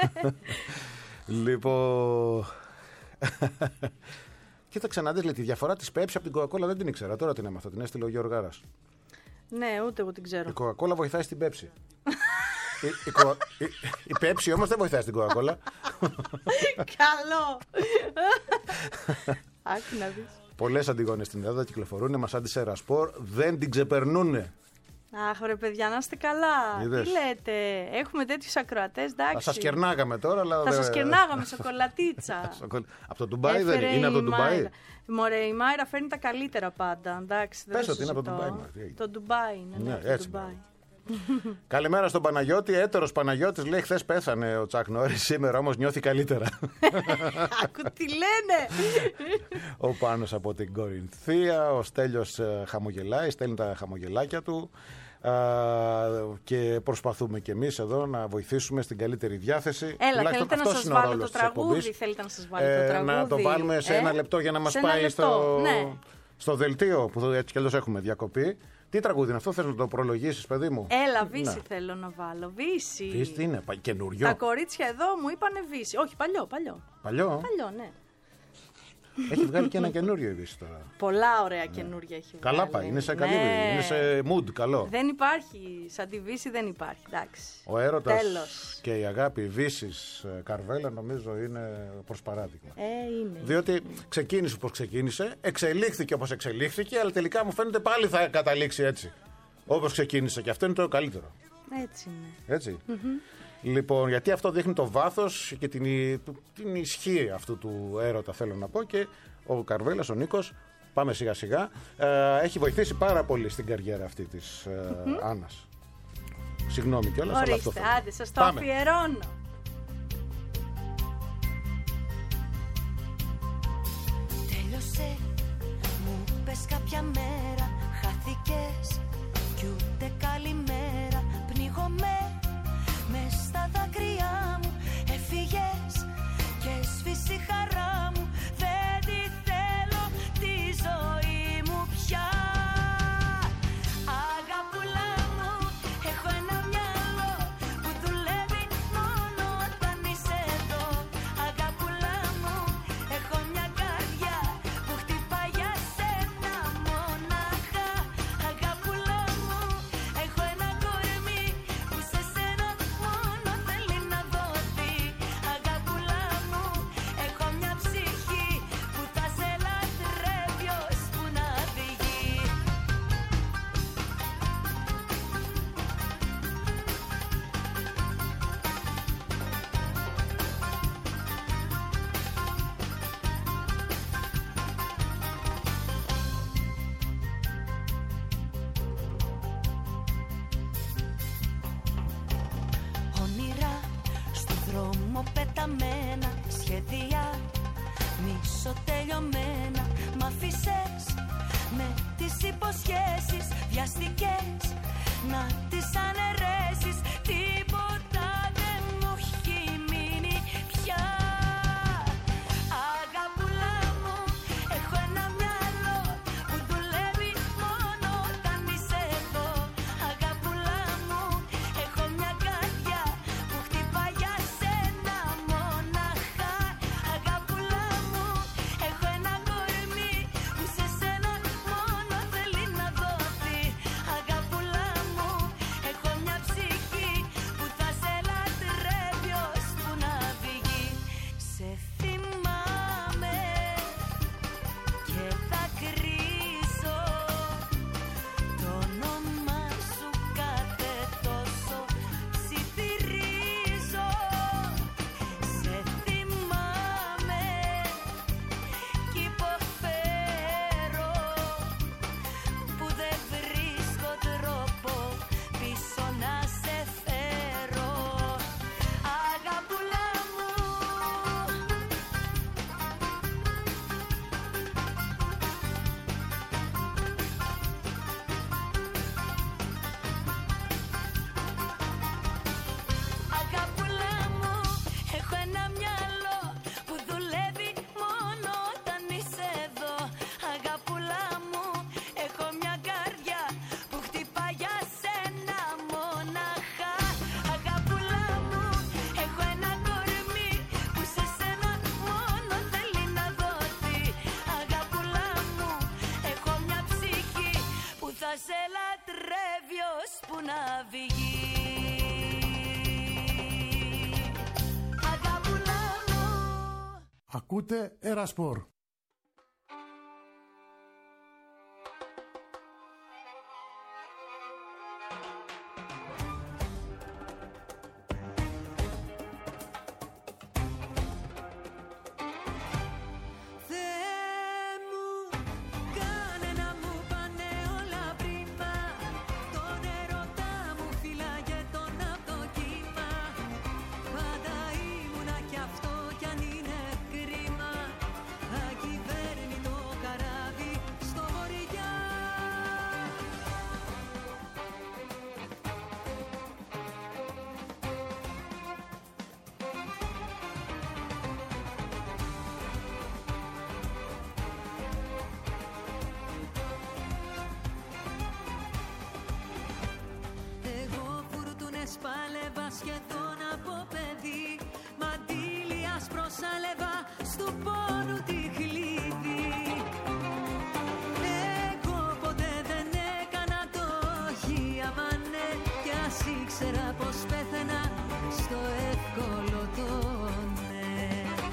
Speaker 2: Λοιπόν. Κοίταξε να δεις, λέει, τη διαφορά της Pepsi από την Coca-Cola δεν την ήξερα. Τώρα την έμαθα, την έστειλε ο Γιώργαρας.
Speaker 3: Ναι, ούτε εγώ την ξέρω.
Speaker 2: Η Coca-Cola βοηθάει στην Pepsi. η, η, Κο- η, η Pepsi όμως δεν βοηθάει στην Coca-Cola.
Speaker 3: Καλό. Άκου να δεις.
Speaker 2: Πολλές Αντιγόνες στην Ελλάδα κυκλοφορούν, μας άντι σε ρασπορ, δεν την ξεπερνούνε.
Speaker 3: Αχ, ρε παιδιά, να είστε καλά.
Speaker 2: Είδες.
Speaker 3: Τι λέτε, έχουμε τέτοιους ακροατές, εντάξει.
Speaker 2: Θα σας κερνάγαμε τώρα, αλλά.
Speaker 3: Θα
Speaker 2: δεν-
Speaker 3: σας κερνάγαμε σοκολατίτσα.
Speaker 2: Από το Ντουμπάι δεν
Speaker 3: Έφερε
Speaker 2: είναι, είναι από το
Speaker 3: η
Speaker 2: Ντουμπάι.
Speaker 3: Μάιρα. Μωρέ, η Μάιρα φέρνει τα καλύτερα πάντα. Εντάξει, δεν
Speaker 2: Πες
Speaker 3: το
Speaker 2: ότι είναι από το
Speaker 3: συζητώ.
Speaker 2: Ντουμπάι, μα, τι έγινε.
Speaker 3: Το Ντουμπάι είναι, ναι,
Speaker 2: Ναι,
Speaker 3: το
Speaker 2: έτσι,
Speaker 3: Ντουμπάι.
Speaker 2: Καλημέρα στον Παναγιώτη. Έτερος Παναγιώτης λέει: χθες πέθανε ο Τσακ Νόρις, σήμερα όμως νιώθει καλύτερα.
Speaker 3: Άκου τι λένε.
Speaker 2: Ο Πάνος από την Κορινθία. Ο Στέλιος ε, χαμογελάει, στέλνει τα χαμογελάκια του. Α, και προσπαθούμε κι εμείς εδώ να βοηθήσουμε στην καλύτερη διάθεση.
Speaker 3: Έλα,
Speaker 2: Τουλάχιστον
Speaker 3: θέλετε να
Speaker 2: αυτός
Speaker 3: σας
Speaker 2: είναι ο
Speaker 3: βάλω το
Speaker 2: ρόλος της
Speaker 3: τραγούδι.
Speaker 2: εκπομπής.
Speaker 3: Θέλετε να σας βάλω
Speaker 2: Ε,
Speaker 3: το τραγούδι.
Speaker 2: Να το βάλουμε σε
Speaker 3: ε?
Speaker 2: ένα λεπτό για να μας
Speaker 3: Σε ένα
Speaker 2: πάει
Speaker 3: λεπτό,
Speaker 2: στο,
Speaker 3: ναι.
Speaker 2: στο δελτίο που έτσι κι αλλιώς έχουμε διακοπή. Τι τραγούδι είναι αυτό, θες να το προλογίσεις, παιδί μου?
Speaker 3: Έλα, Βύση
Speaker 2: Ναι.
Speaker 3: θέλω να βάλω. Βύση.
Speaker 2: Βύση, τι είναι, πα- καινούριο,
Speaker 3: Τα κορίτσια εδώ μου είπανε Βύση. Όχι, παλιό, παλιό.
Speaker 2: παλιό.
Speaker 3: Παλιό, ναι.
Speaker 2: Έχει βγάλει και ένα καινούριο η Βύση τώρα.
Speaker 3: Πολλά ωραία καινούρια έχει βγάλει.
Speaker 2: Καλά πάει, είναι σε, καλή,
Speaker 3: Ναι.
Speaker 2: είναι σε mood καλό.
Speaker 3: Δεν υπάρχει. Σαν τη Βύση δεν υπάρχει. Εντάξει.
Speaker 2: Ο έρωτας
Speaker 3: Τέλος.
Speaker 2: και η αγάπη Βύσης ε, Καρβέλα νομίζω είναι προς παράδειγμα.
Speaker 3: Ε, είναι.
Speaker 2: Διότι ξεκίνησε όπως ξεκίνησε, εξελίχθηκε όπως εξελίχθηκε, αλλά τελικά μου φαίνεται πάλι θα καταλήξει έτσι. Όπως ξεκίνησε, και αυτό είναι το καλύτερο.
Speaker 3: Έτσι είναι.
Speaker 2: Έτσι. Λοιπόν, γιατί αυτό δείχνει το βάθος και την, την ισχύ αυτού του έρωτα, θέλω να πω, και ο Καρβέλας, ο Νίκος, πάμε σιγά σιγά, ε, έχει βοηθήσει πάρα πολύ στην καριέρα αυτή της ε, Άννας. Συγγνώμη κιόλας, αλλά αυτό
Speaker 3: Ορίστε,
Speaker 2: θέλω.
Speaker 3: άντε, σας το
Speaker 2: Πάμε.
Speaker 3: αφιερώνω.
Speaker 4: Τέλειωσε, μου πες κάποια μέρα, χάθηκες κι ούτε καλημέρα. Πνίγομαι μες στα δάκρυά μου, έφυγες και σβήσει η χαρά μου. Δεν τη θέλω τη ζωή μου πια. Αγαπούλα μου, έχω ένα μυαλό που δουλεύει μόνο όταν είσαι εδώ. Αγαπούλα μου, έχω μια καρδιά που χτυπάει για σένα μονάχα. Αγαπούλα μου, έχω ένα κορμί που σε σένα μόνο θέλει να σχέδια μισοτελειωμένα. Μ' άφησες με τις υποσχέσεις βιαστικές να τις αναιρέσεις. Τίποτα δεν μου έχει μείνει πια. Αγαπούλα μου, έχω ένα μυαλό που δουλεύει μόνο όταν είσαι εδώ. Αγαπούλα μου, έχω μια καρδιά που χτυπάει για σένα μοναχά. Αγαπούλα μου, έχω ένα κορμί που σε σένα μόνο θέλει να δοθεί. Αγαπούλα μου, έχω μια ψυχή που θα σε λατρεύει ώσπου να βγει. Σε θυμάμαι και θα κρίσω το όνομα σου κάθε τόσο ψιθυρίζω. Σε θυμάμαι κι υποφέρω που δεν βρίσκω τρόπο πίσω να σε φέρω. Αγαπούλα μου, αγαπούλα μου, έχω ένα μυαλό που δουλεύει μόνο όταν είσαι εδώ. Αγαπούλα μου, έχω μια καρδιά που χτυπάει για σένα μοναχά. Αγαπούλα μου, έχω ένα κορμί που σε σένα μόνο θέλει να δοθεί. Αγαπούλα μου, έχω μια ψυχή που θα σε λατρεύει ώσπου να βγει. Αγαπούλα μου.
Speaker 5: Ακούτε Ερασπορ.
Speaker 4: Θεέ μου, κάνε να μου πάνε όλα πρίμα. Τον έρωτά μου φυλάγε τον απ' το κύμα. Πάντα ήμουνα κι αυτό κι αν είναι κρίμα. Ακυβέρνητο καράβι στο βορειά. Εγώ φουρτούνες πάλευα σχεδόν από παιδί. Μαντήλιας προσάλευα στου πόνου τη χλίδι. Εγώ ποτέ δεν έκανα το χιαμανέ. Κι ας ήξερα πως πέθαινα στο εύκολο το ναι.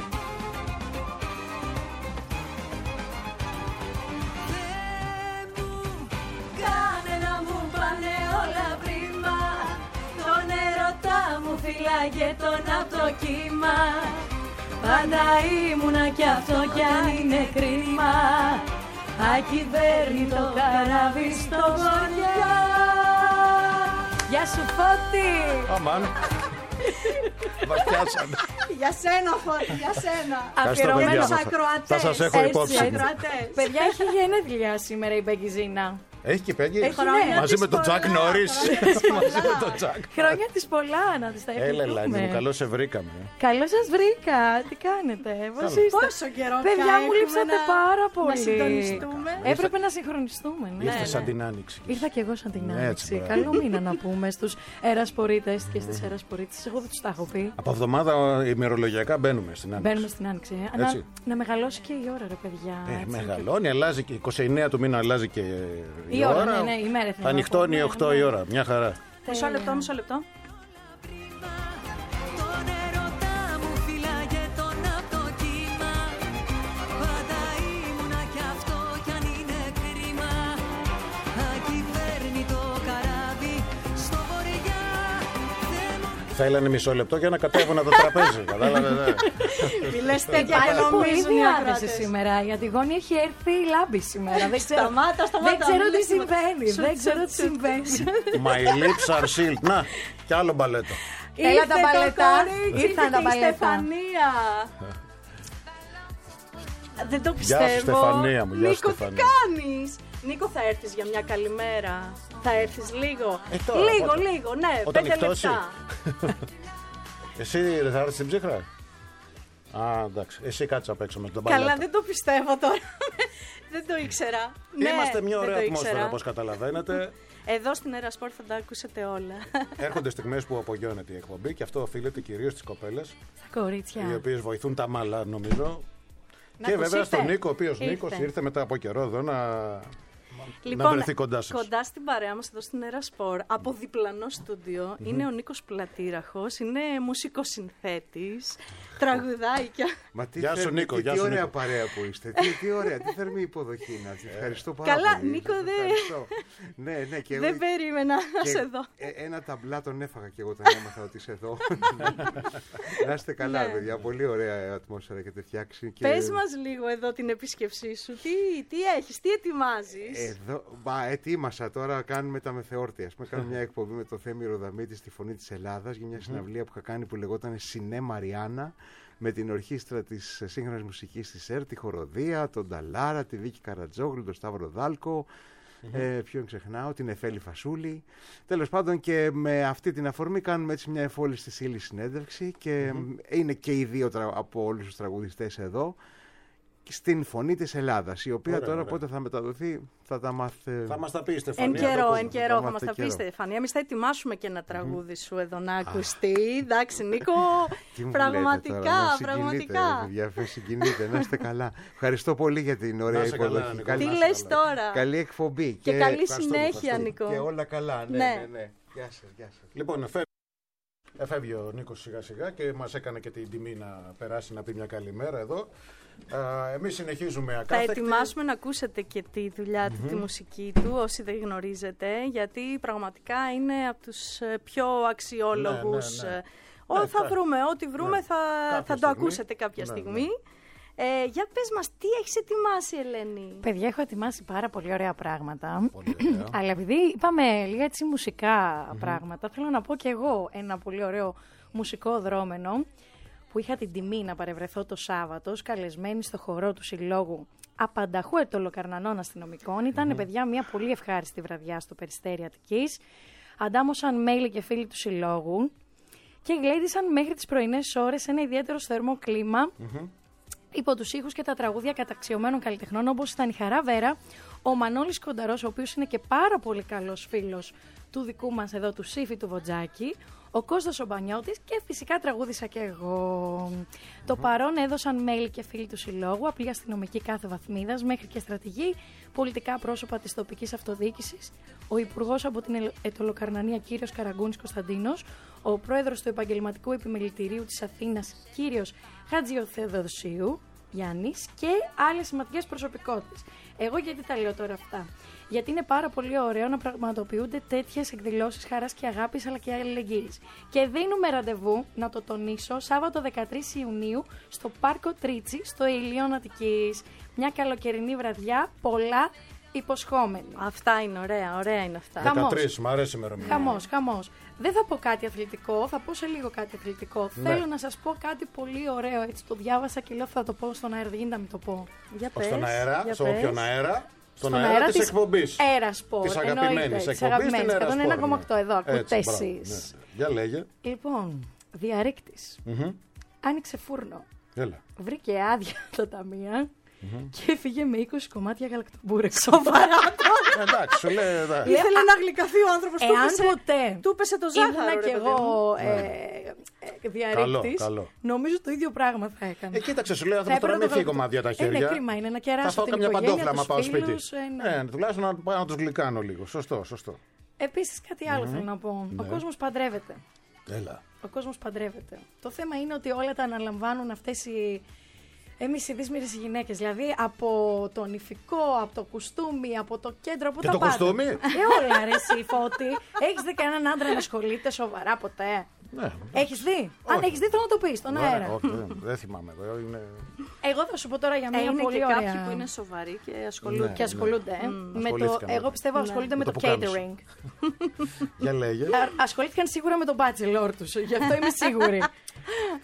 Speaker 4: Θεέ μου, κάνε να μου πάνε όλα πρίμα. Τον έρωτά μου φυλάγε τον απ' το κύμα. Πάντα ήμουνα κι αυτό κι αν είναι κρίμα. Ακυβέρνητο καράβι στο βορειά. Γεια σου Φώτη!
Speaker 2: Αμάν. Μας πιάσανε.
Speaker 3: Για σένα, Φώτη, για σένα.
Speaker 2: Ευχαριστώ, παιδιά.
Speaker 3: Αφιερωμένους
Speaker 2: Θα-
Speaker 3: ακροατές.
Speaker 2: θα σας έχω
Speaker 3: Έτσι,
Speaker 2: υπόψη μου.
Speaker 3: ακροατές.
Speaker 6: Παιδιά, έχει γενέθλια σήμερα η Μπέγκιζίνα.
Speaker 2: Έχει και Πέγγι.
Speaker 6: Έχει, ναι.
Speaker 2: Μαζί με τον Τζακ
Speaker 3: πολλά,
Speaker 2: Νόρις.
Speaker 3: χρόνια
Speaker 2: Μαζί με
Speaker 3: πολλά.
Speaker 2: τον Τζακ.
Speaker 6: Χρόνια της πολλά, να τις τα
Speaker 2: Έλα, Ελένη μου,
Speaker 6: ευχηθούμε.
Speaker 2: καλώς σε βρήκαμε.
Speaker 6: Καλώς σας βρήκα. Τι κάνετε, πώς
Speaker 2: Καλά.
Speaker 6: είστε?
Speaker 3: Πόσο καιρό
Speaker 6: Παιδιά
Speaker 3: πια
Speaker 6: μου
Speaker 3: έχουμε
Speaker 6: λείψατε
Speaker 3: να-
Speaker 6: πάρα
Speaker 3: να
Speaker 6: πολύ.
Speaker 3: συντονιστούμε.
Speaker 6: Έπρεπε να συγχρονιστούμε. Ναι,
Speaker 2: Ήρθε
Speaker 6: ναι.
Speaker 2: σαν την άνοιξη.
Speaker 6: Ήρθα κι εγώ σαν την
Speaker 2: Έτσι,
Speaker 6: άνοιξη.
Speaker 2: μπράβο.
Speaker 6: Καλό μήνα να πούμε στους ερασπορίτες και στις ερασπορίτες. Εγώ δεν τους τα έχω πει.
Speaker 2: Από εβδομάδα ημερολογιακά μπαίνουμε στην άνοιξη.
Speaker 6: Μπαίνουμε στην άνοιξη. ε. Να,
Speaker 2: Έτσι.
Speaker 6: να μεγαλώσει και η ώρα, ρε παιδιά.
Speaker 2: Ε,
Speaker 6: έτσι.
Speaker 2: μεγαλώνει, αλλάζει και είκοσι εννέα του μήνα αλλάζει και η,
Speaker 6: Η ώρα, ναι, ναι, η μέρα θέλω
Speaker 2: Θα
Speaker 6: να
Speaker 2: ανοιχτώνει
Speaker 6: πω, ναι,
Speaker 2: οκτώ
Speaker 6: ναι.
Speaker 2: η ώρα, μια χαρά.
Speaker 3: Μισό λεπτό, μισό λεπτό.
Speaker 4: Τον έρωτά μου φυλάγε τον απ' το κύμα. Πάντα ήμουνα κι αυτό κι αν είναι κρίμα. Ακυβέρνητο καράβι στο βορειά.
Speaker 2: Θέλανε μισό λεπτό για να κατέβουν από το τραπέζι. Κατάλαβε.
Speaker 3: Μιλέστε
Speaker 6: Παιδιά,
Speaker 3: για
Speaker 6: έχει πολύ
Speaker 3: νομίζουν οι
Speaker 6: διάθεση
Speaker 3: ακροατές.
Speaker 6: σήμερα. Για τη γόνη έχει έρθει η λάμπη σήμερα. Δεν ξέρω,
Speaker 3: Σταμάτα, σταμάτα,
Speaker 6: δεν ξέρω
Speaker 3: μην
Speaker 6: τι
Speaker 3: λες τίποτα.
Speaker 6: συμβαίνει.
Speaker 3: Σουτ,
Speaker 6: Δεν ξέρω
Speaker 3: σουτ,
Speaker 6: τι
Speaker 3: σουτ.
Speaker 6: συμβαίνει.
Speaker 2: My lips are sealed. Να, κι άλλο μπαλέτο.
Speaker 6: Έλα τα
Speaker 3: Ήρθε το
Speaker 6: μπαλετά.
Speaker 3: κορίτσι,
Speaker 6: Ήρθαν
Speaker 3: ήρθε
Speaker 6: τα
Speaker 3: και η
Speaker 6: μπαλετά.
Speaker 3: Στεφανία. Δεν το
Speaker 2: Γεια σου,
Speaker 3: πιστεύω.
Speaker 2: Στεφανία μου, γεια σου,
Speaker 3: Νίκο, τι
Speaker 2: Στεφανία.
Speaker 3: κάνεις? Νίκο, θα έρθεις για μια καλημέρα? Θα έρθεις λίγο?
Speaker 2: Ε, τώρα,
Speaker 3: λίγο,
Speaker 2: πότε?
Speaker 3: λίγο, ναι,
Speaker 2: Όταν
Speaker 3: πέντε
Speaker 2: νυχτώσει.
Speaker 3: λεπτά.
Speaker 2: Εσύ δεν θα έρθεις στην ψύχρα? Α, εντάξει. Εσύ κάτσε απ' έξω με τον παλιό.
Speaker 3: Καλά, δεν το πιστεύω τώρα. Δεν το ήξερα.
Speaker 2: Είμαστε
Speaker 3: Ναι,
Speaker 2: μια
Speaker 3: δεν
Speaker 2: ωραία
Speaker 3: το
Speaker 2: ατμόσφαιρα,
Speaker 3: ήξερα.
Speaker 2: όπως καταλαβαίνετε.
Speaker 3: Εδώ στην Ερασπόρ θα τα ακούσετε όλα.
Speaker 2: Έρχονται στιγμές που απογειώνεται η εκπομπή και αυτό οφείλεται κυρίως στις κοπέλες,
Speaker 6: Τα κορίτσια.
Speaker 2: οι οποίες βοηθούν τα μάλα, νομίζω.
Speaker 3: Να
Speaker 2: Και
Speaker 3: τους
Speaker 2: βέβαια
Speaker 3: ήρθε.
Speaker 2: στον Νίκο, ο οποίος
Speaker 3: Ήρθε.
Speaker 2: Νίκος ήρθε μετά από καιρό εδώ να,
Speaker 3: Λοιπόν,
Speaker 2: να βρεθεί κοντά σας.
Speaker 3: κοντά στην παρέα μας εδώ στην Ερασπόρ, από διπλανό στούντιο, είναι ο Νίκος Πλατήραχος, είναι μουσικοσυνθέτης, τραγουδάει και...
Speaker 7: Μα τι,
Speaker 2: Γεια σου,
Speaker 7: θερμή,
Speaker 2: Νίκο,
Speaker 7: τι,
Speaker 2: γεια
Speaker 7: τι
Speaker 2: σου,
Speaker 7: ωραία
Speaker 2: Νίκο.
Speaker 7: παρέα που είστε. Τι, τι ωραία, τι θερμή υποδοχή να σας ευχαριστώ πάρα
Speaker 3: Καλά,
Speaker 7: πολύ.
Speaker 3: Νίκο,
Speaker 7: Σας
Speaker 3: δεν-
Speaker 7: ευχαριστώ. Ναι, ναι, και εγώ.
Speaker 3: Δεν περίμενα να
Speaker 7: και
Speaker 3: σε δω.
Speaker 7: ε- Ένα ταμπλά τον έφαγα και εγώ όταν έμαθα ότι είσαι εδώ. Να είστε καλά,
Speaker 3: Ναι.
Speaker 7: παιδιά. Πολύ ωραία ατμόσφαιρα έχετε φτιάξει. Και...
Speaker 3: Πες μας λίγο εδώ την επίσκεψή σου, τι, τι έχεις, τι ετοιμάζεις.
Speaker 7: Εδώ, μπα, ετοίμασα τώρα, κάνουμε τα μεθεόρτια. Ας πούμε, κάνω μια εκπομπή με τον Θέμη Ροδαμίτη στη Φωνή της Ελλάδας για μια συναυλία που είχα κάνει που λεγόταν Σινέ Μαριάννα, με την ορχήστρα της σύγχρονης μουσικής της ΕΡΤ, τη Χοροδία, τον Νταλάρα, τη Βίκη Καρατζόγλου, τον Σταύρο Δάλκο, ε, ποιον ξεχνάω, την Εφέλη Φασούλη. Τέλος πάντων, και με αυτή την αφορμή κάνουμε έτσι μια εφόλη στη Σύλλη συνέντευξη και είναι και οι δύο τρα- από όλους τους τραγουδιστές εδώ στην Φωνή της Ελλάδας, η οποία
Speaker 2: Ωραία,
Speaker 7: τώρα
Speaker 2: ωραία.
Speaker 7: πότε θα μεταδοθεί θα τα μάθε.
Speaker 2: Θα μας τα πει η
Speaker 3: Εν
Speaker 2: Στεφανία.
Speaker 3: καιρό,
Speaker 2: το
Speaker 3: εν
Speaker 2: πούμε.
Speaker 3: καιρό θα
Speaker 7: μάθετε
Speaker 3: μας τα πει,
Speaker 7: καιρό.
Speaker 3: Στεφανία. Εμείς θα ετοιμάσουμε και ένα τραγούδι σου εδώ να ακουστεί. Εντάξει, Νίκο,
Speaker 7: Τι μου
Speaker 3: πραγματικά,
Speaker 7: λέτε τώρα, να συγκινείτε,
Speaker 3: πραγματικά.
Speaker 7: ρε παιδιά, με συγκινείτε, να είστε καλά. Ευχαριστώ πολύ για την ωραία
Speaker 2: Να είστε καλά,
Speaker 7: υποδοχή.
Speaker 2: Νίκο.
Speaker 7: Καλή,
Speaker 3: Τι
Speaker 2: Να είστε
Speaker 3: λες
Speaker 2: καλά.
Speaker 3: τώρα.
Speaker 7: καλή εκπομπή.
Speaker 3: Και καλή
Speaker 2: ευχαριστούμε,
Speaker 3: συνέχεια,
Speaker 2: ευχαριστούμε.
Speaker 3: Νίκο.
Speaker 7: και όλα καλά. Ναι,
Speaker 3: Ναι.
Speaker 7: ναι, ναι. Γεια σας, γεια σας.
Speaker 2: Λοιπόν, εφεύγει, εφεύγει ο Νίκος σιγά σιγά και μας έκανε και την τιμή να περάσει να πει μια καλημέρα εδώ. Α, εμείς συνεχίζουμε
Speaker 3: Θα
Speaker 2: ακάθεκτη.
Speaker 3: ετοιμάσουμε να ακούσετε και τη δουλειά του, τη μουσική του, όσοι δεν γνωρίζετε, γιατί πραγματικά είναι από τους ε, πιο αξιόλογους.
Speaker 2: Ναι, ναι, ναι.
Speaker 3: ε, Ό,
Speaker 2: Ναι,
Speaker 3: θα
Speaker 2: κα-
Speaker 3: βρούμε, ό,τι βρούμε
Speaker 2: ναι.
Speaker 3: θα,
Speaker 2: Κάποια
Speaker 3: θα το
Speaker 2: στιγμή.
Speaker 3: ακούσετε κάποια
Speaker 2: Ναι,
Speaker 3: στιγμή. Ε, για πες μας, τι έχεις ετοιμάσει, Ελένη?
Speaker 6: Παιδιά, έχω ετοιμάσει πάρα πολύ ωραία πράγματα.
Speaker 2: Πολύ ωραία.
Speaker 6: Αλλά επειδή είπαμε λίγα έτσι μουσικά πράγματα, θέλω να πω και εγώ ένα πολύ ωραίο μουσικό δρόμενο που είχα την τιμή να παρευρεθώ το Σάββατο, καλεσμένη στο χορό του Συλλόγου Απανταχού Ετωλοκαρνανών Αστυνομικών. Ήταν, παιδιά, μια πολύ ευχάριστη βραδιά στο Περιστέρι Αττικής. Αντάμωσαν μέλη και φίλοι του Συλλόγου και γλέντισαν μέχρι τις πρωινές ώρες σε ένα ιδιαίτερο θερμό κλίμα. Υπό τους ήχους και τα τραγούδια καταξιωμένων καλλιτεχνών όπως ήταν η Χαρά Βέρα, ο Μανώλης Κονταρός, ο οποίος είναι και πάρα πολύ καλός φίλος του δικού μας εδώ του Σύφη του Βοτζάκη, ο Κώστας ο Μπανιώτης και φυσικά τραγούδισα και εγώ. Το παρόν έδωσαν μέλη και φίλοι του Συλλόγου, απλοί αστυνομικοί κάθε βαθμίδας μέχρι και στρατηγοί, πολιτικά πρόσωπα της τοπικής αυτοδιοίκησης, ο Υπουργός από την Ελ- Ετωλοκαρνανία κύριος Καραγκούνης Κωνσταντίνος, ο Πρόεδρος του Επαγγελματικού Επιμελητηρίου της Αθήνας κύριος Χατζιοθεοδοσίου Γιάννης και άλλες σημαντικές προσωπικότητες. Εγώ γιατί τα λέω τώρα αυτά? Γιατί είναι πάρα πολύ ωραίο να πραγματοποιούνται τέτοιες εκδηλώσεις χαράς και αγάπης αλλά και αλληλεγγύης. Και δίνουμε ραντεβού, να το τονίσω, Σάββατο δεκατρείς Ιουνίου στο Πάρκο Τρίτσι, στο Ηλιόν Αττικής. Μια καλοκαιρινή βραδιά, πολλά υποσχόμενη.
Speaker 3: Αυτά είναι ωραία, ωραία είναι αυτά.
Speaker 6: Χαμός.
Speaker 2: δεκατρείς, μ' αρέσει η ημερομηνία.
Speaker 6: Χαμός, χαμός. Δεν θα πω κάτι αθλητικό, θα πω σε λίγο κάτι αθλητικό.
Speaker 2: Ναι.
Speaker 6: Θέλω να σας πω κάτι πολύ ωραίο, έτσι το διάβασα και λέω θα το πω στον αέρα, δεν γίνεται να μην το πω.
Speaker 3: Για
Speaker 2: Ως στον
Speaker 3: πες,
Speaker 2: αέρα,
Speaker 3: για
Speaker 2: σε
Speaker 3: πες.
Speaker 2: όποιον αέρα, στον,
Speaker 6: Στον
Speaker 2: αέρα,
Speaker 6: αέρα
Speaker 2: της
Speaker 6: της
Speaker 2: εκπομπής.
Speaker 6: Ερασπόρ,
Speaker 2: Της
Speaker 6: εννοείται,
Speaker 2: αγαπημένης
Speaker 6: της
Speaker 2: εκπομπής, την
Speaker 6: αγαπημένης,
Speaker 2: Ερασπόρ.
Speaker 6: εκατόν ένα κόμμα οκτώ, εδώ, ακούτε
Speaker 2: Έτσι, μπράβο,
Speaker 6: εσείς.
Speaker 2: ναι. Για λέγε.
Speaker 6: Λοιπόν, διαρρήκτης,
Speaker 2: Μμμ.
Speaker 6: άνοιξε φούρνο,
Speaker 2: Έλα.
Speaker 6: βρήκε άδεια τα ταμεία και έφυγε με είκοσι κομμάτια γαλακτομπούρεκο. Σοβαρά τώρα.
Speaker 2: Εντάξει, σου λέει. εντάξει.
Speaker 3: Ήθελε να γλυκαθεί ο άνθρωπος, του
Speaker 6: Εάν
Speaker 3: έπεσε-
Speaker 6: ποτέ
Speaker 3: του έπεσε το ζάχαρο.
Speaker 6: ήμουνα
Speaker 3: ρε
Speaker 6: κι
Speaker 3: παιδί
Speaker 6: εγώ
Speaker 3: μου.
Speaker 6: ε, ε, διαρρήκτης,
Speaker 2: Καλό, καλό.
Speaker 6: νομίζω το ίδιο πράγμα θα έκανα.
Speaker 2: Ε, κοίταξε, σου λέει ο
Speaker 6: Θα
Speaker 2: άνθρωπος τώρα
Speaker 6: έπαιρνα
Speaker 2: μην
Speaker 6: το
Speaker 2: φύγει
Speaker 6: γαλακτο-
Speaker 2: κομμάτια τα
Speaker 6: Ε,
Speaker 2: χέρια.
Speaker 6: ναι, κρίμα είναι να
Speaker 2: Θα
Speaker 6: κεράσω
Speaker 2: φάω
Speaker 6: την
Speaker 2: καμιά
Speaker 6: οικογένεια,
Speaker 2: παντόφλα άμα
Speaker 6: τους
Speaker 2: πάω σπίτι.
Speaker 6: φίλους, ε, ναι.
Speaker 2: Ε, τουλάχιστον να πάω να τους γλυκάνω λίγο. Σωστό, σωστό.
Speaker 6: Επίσης κάτι άλλο θέλω να πω. Ο
Speaker 2: Ναι.
Speaker 6: κόσμος παντρεύεται.
Speaker 2: Έλα.
Speaker 6: Ο κόσμος παντρεύεται. Το θέμα είναι ότι όλα τα αναλαμβάνουν αυτές οι. Εμείς οι δύσμηρες γυναίκες. Δηλαδή από το νηφικό, από το κουστούμι, από το κέντρο, από
Speaker 2: Και
Speaker 6: τα
Speaker 2: το
Speaker 6: πάντα.
Speaker 2: κουστούμι?
Speaker 6: Ε, όλα ρε εσύ Φώτη. Έχεις δει κανέναν άντρα να ασχολείται σοβαρά ποτέ?
Speaker 2: Ναι.
Speaker 6: Έχεις δει? Αν
Speaker 2: Όχι.
Speaker 6: έχεις δει θέλω να το πεις στον
Speaker 2: Ωραία,
Speaker 6: αέρα.
Speaker 2: όχι, δεν- δεν θυμάμαι. εδώ είναι-
Speaker 6: Εγώ θα σου πω τώρα για
Speaker 3: Ε,
Speaker 6: μια
Speaker 3: είναι
Speaker 6: πολύ
Speaker 3: και
Speaker 6: ωραία.
Speaker 3: κάποιοι που είναι σοβαροί και ασχολούνται.
Speaker 2: Ναι.
Speaker 6: Και ασχολούνται. ε. Με το,
Speaker 2: Ασχολήθηκαν
Speaker 6: εγώ
Speaker 2: με-
Speaker 6: πιστεύω ασχολούνται με
Speaker 2: Με
Speaker 6: το,
Speaker 2: το πουκάμισο.
Speaker 6: catering.
Speaker 2: Για λέγε.
Speaker 6: Α- ασχολήθηκαν σίγουρα με τον bachelor τους. Γι' αυτό είμαι σίγουρη.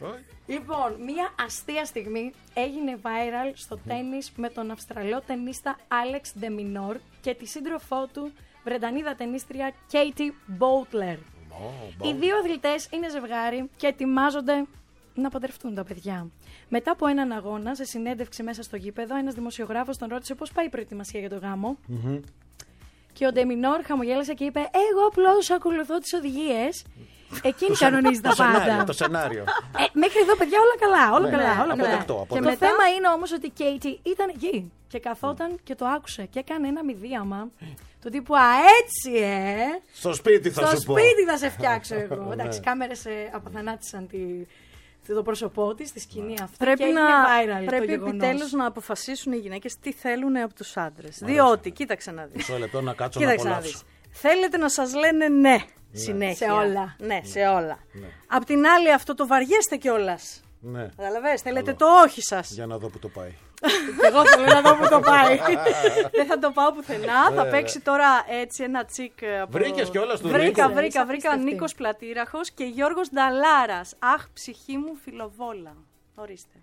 Speaker 6: Λοιπόν, μία αστεία στιγμή έγινε viral στο τένις με τον Αυστραλό τενίστα Άλεξ Ντεμινόρ και τη σύντροφό του, Βρετανίδα τενίστρια Κέιτι Μπόουτλερ. Οι δύο αθλητές είναι ζευγάρι και ετοιμάζονται να παντρευτούν τα παιδιά. Μετά από έναν αγώνα, σε συνέντευξη μέσα στο γήπεδο, ένας δημοσιογράφος τον ρώτησε πώς πάει η προετοιμασία για το γάμο. Mm-hmm. Και ο Ντεμινόρ χαμογέλασε και είπε: εγώ απλώς ακολουθώ τις οδηγίες. Εκείνη κανονίζει τα πάντα.
Speaker 2: Το σενάριο.
Speaker 6: Ε, μέχρι εδώ, παιδιά, όλα καλά. Όλα
Speaker 2: Ναι,
Speaker 6: καλά,
Speaker 2: ναι,
Speaker 6: όλα καλά.
Speaker 2: αποδεκτό,
Speaker 6: Και
Speaker 2: αποδεκτό.
Speaker 6: το θέμα είναι όμως ότι η Κέιτι ήταν εκεί. Και καθόταν και το άκουσε. Και έκανε ένα μηδίαμα. Του τύπου: α, έτσι, ε!
Speaker 2: Στο σπίτι θα
Speaker 6: Στο
Speaker 2: σου πω.
Speaker 6: σπίτι θα σε φτιάξω εγώ.
Speaker 2: Ναι.
Speaker 6: Εντάξει, κάμερες ε, αποθανάτησαν τη, το πρόσωπό της, τη σκηνή αυτή.
Speaker 3: Πρέπει,
Speaker 6: και έγινε
Speaker 3: να,
Speaker 6: viral
Speaker 3: πρέπει
Speaker 6: το γεγονός.
Speaker 3: επιτέλους να αποφασίσουν οι γυναίκες τι θέλουν από τους άντρες. Διότι, κοίταξε να δεις.
Speaker 2: Μισό λεπτό να κάτσω
Speaker 3: Κοίταξε
Speaker 2: να
Speaker 3: να
Speaker 2: απολαύσω.
Speaker 3: δεις. Θέλετε να σας λένε ναι, συνέχεια.
Speaker 6: Σε όλα.
Speaker 3: Ναι, σε όλα. Απ' την άλλη, αυτό το βαριέστε κιόλας.
Speaker 2: Ναι,
Speaker 3: Καταλαβες, θέλετε το όχι σας.
Speaker 2: για να δω που το πάει.
Speaker 3: Και εγώ θέλω να δω που το πάει. Δεν θα το πάω πουθενά. Θα παίξει τώρα έτσι ένα τσικ. από-
Speaker 2: Βρήκες κιόλας του
Speaker 3: Βρήκα,
Speaker 2: Νίκου.
Speaker 3: βρήκα,
Speaker 6: Είσαι
Speaker 3: βρήκα.
Speaker 6: απίστευτη.
Speaker 3: Νίκος Πλατήραχος και Γιώργος Νταλάρας. Αχ, ψυχή μου φιλοβόλα. Ορίστε.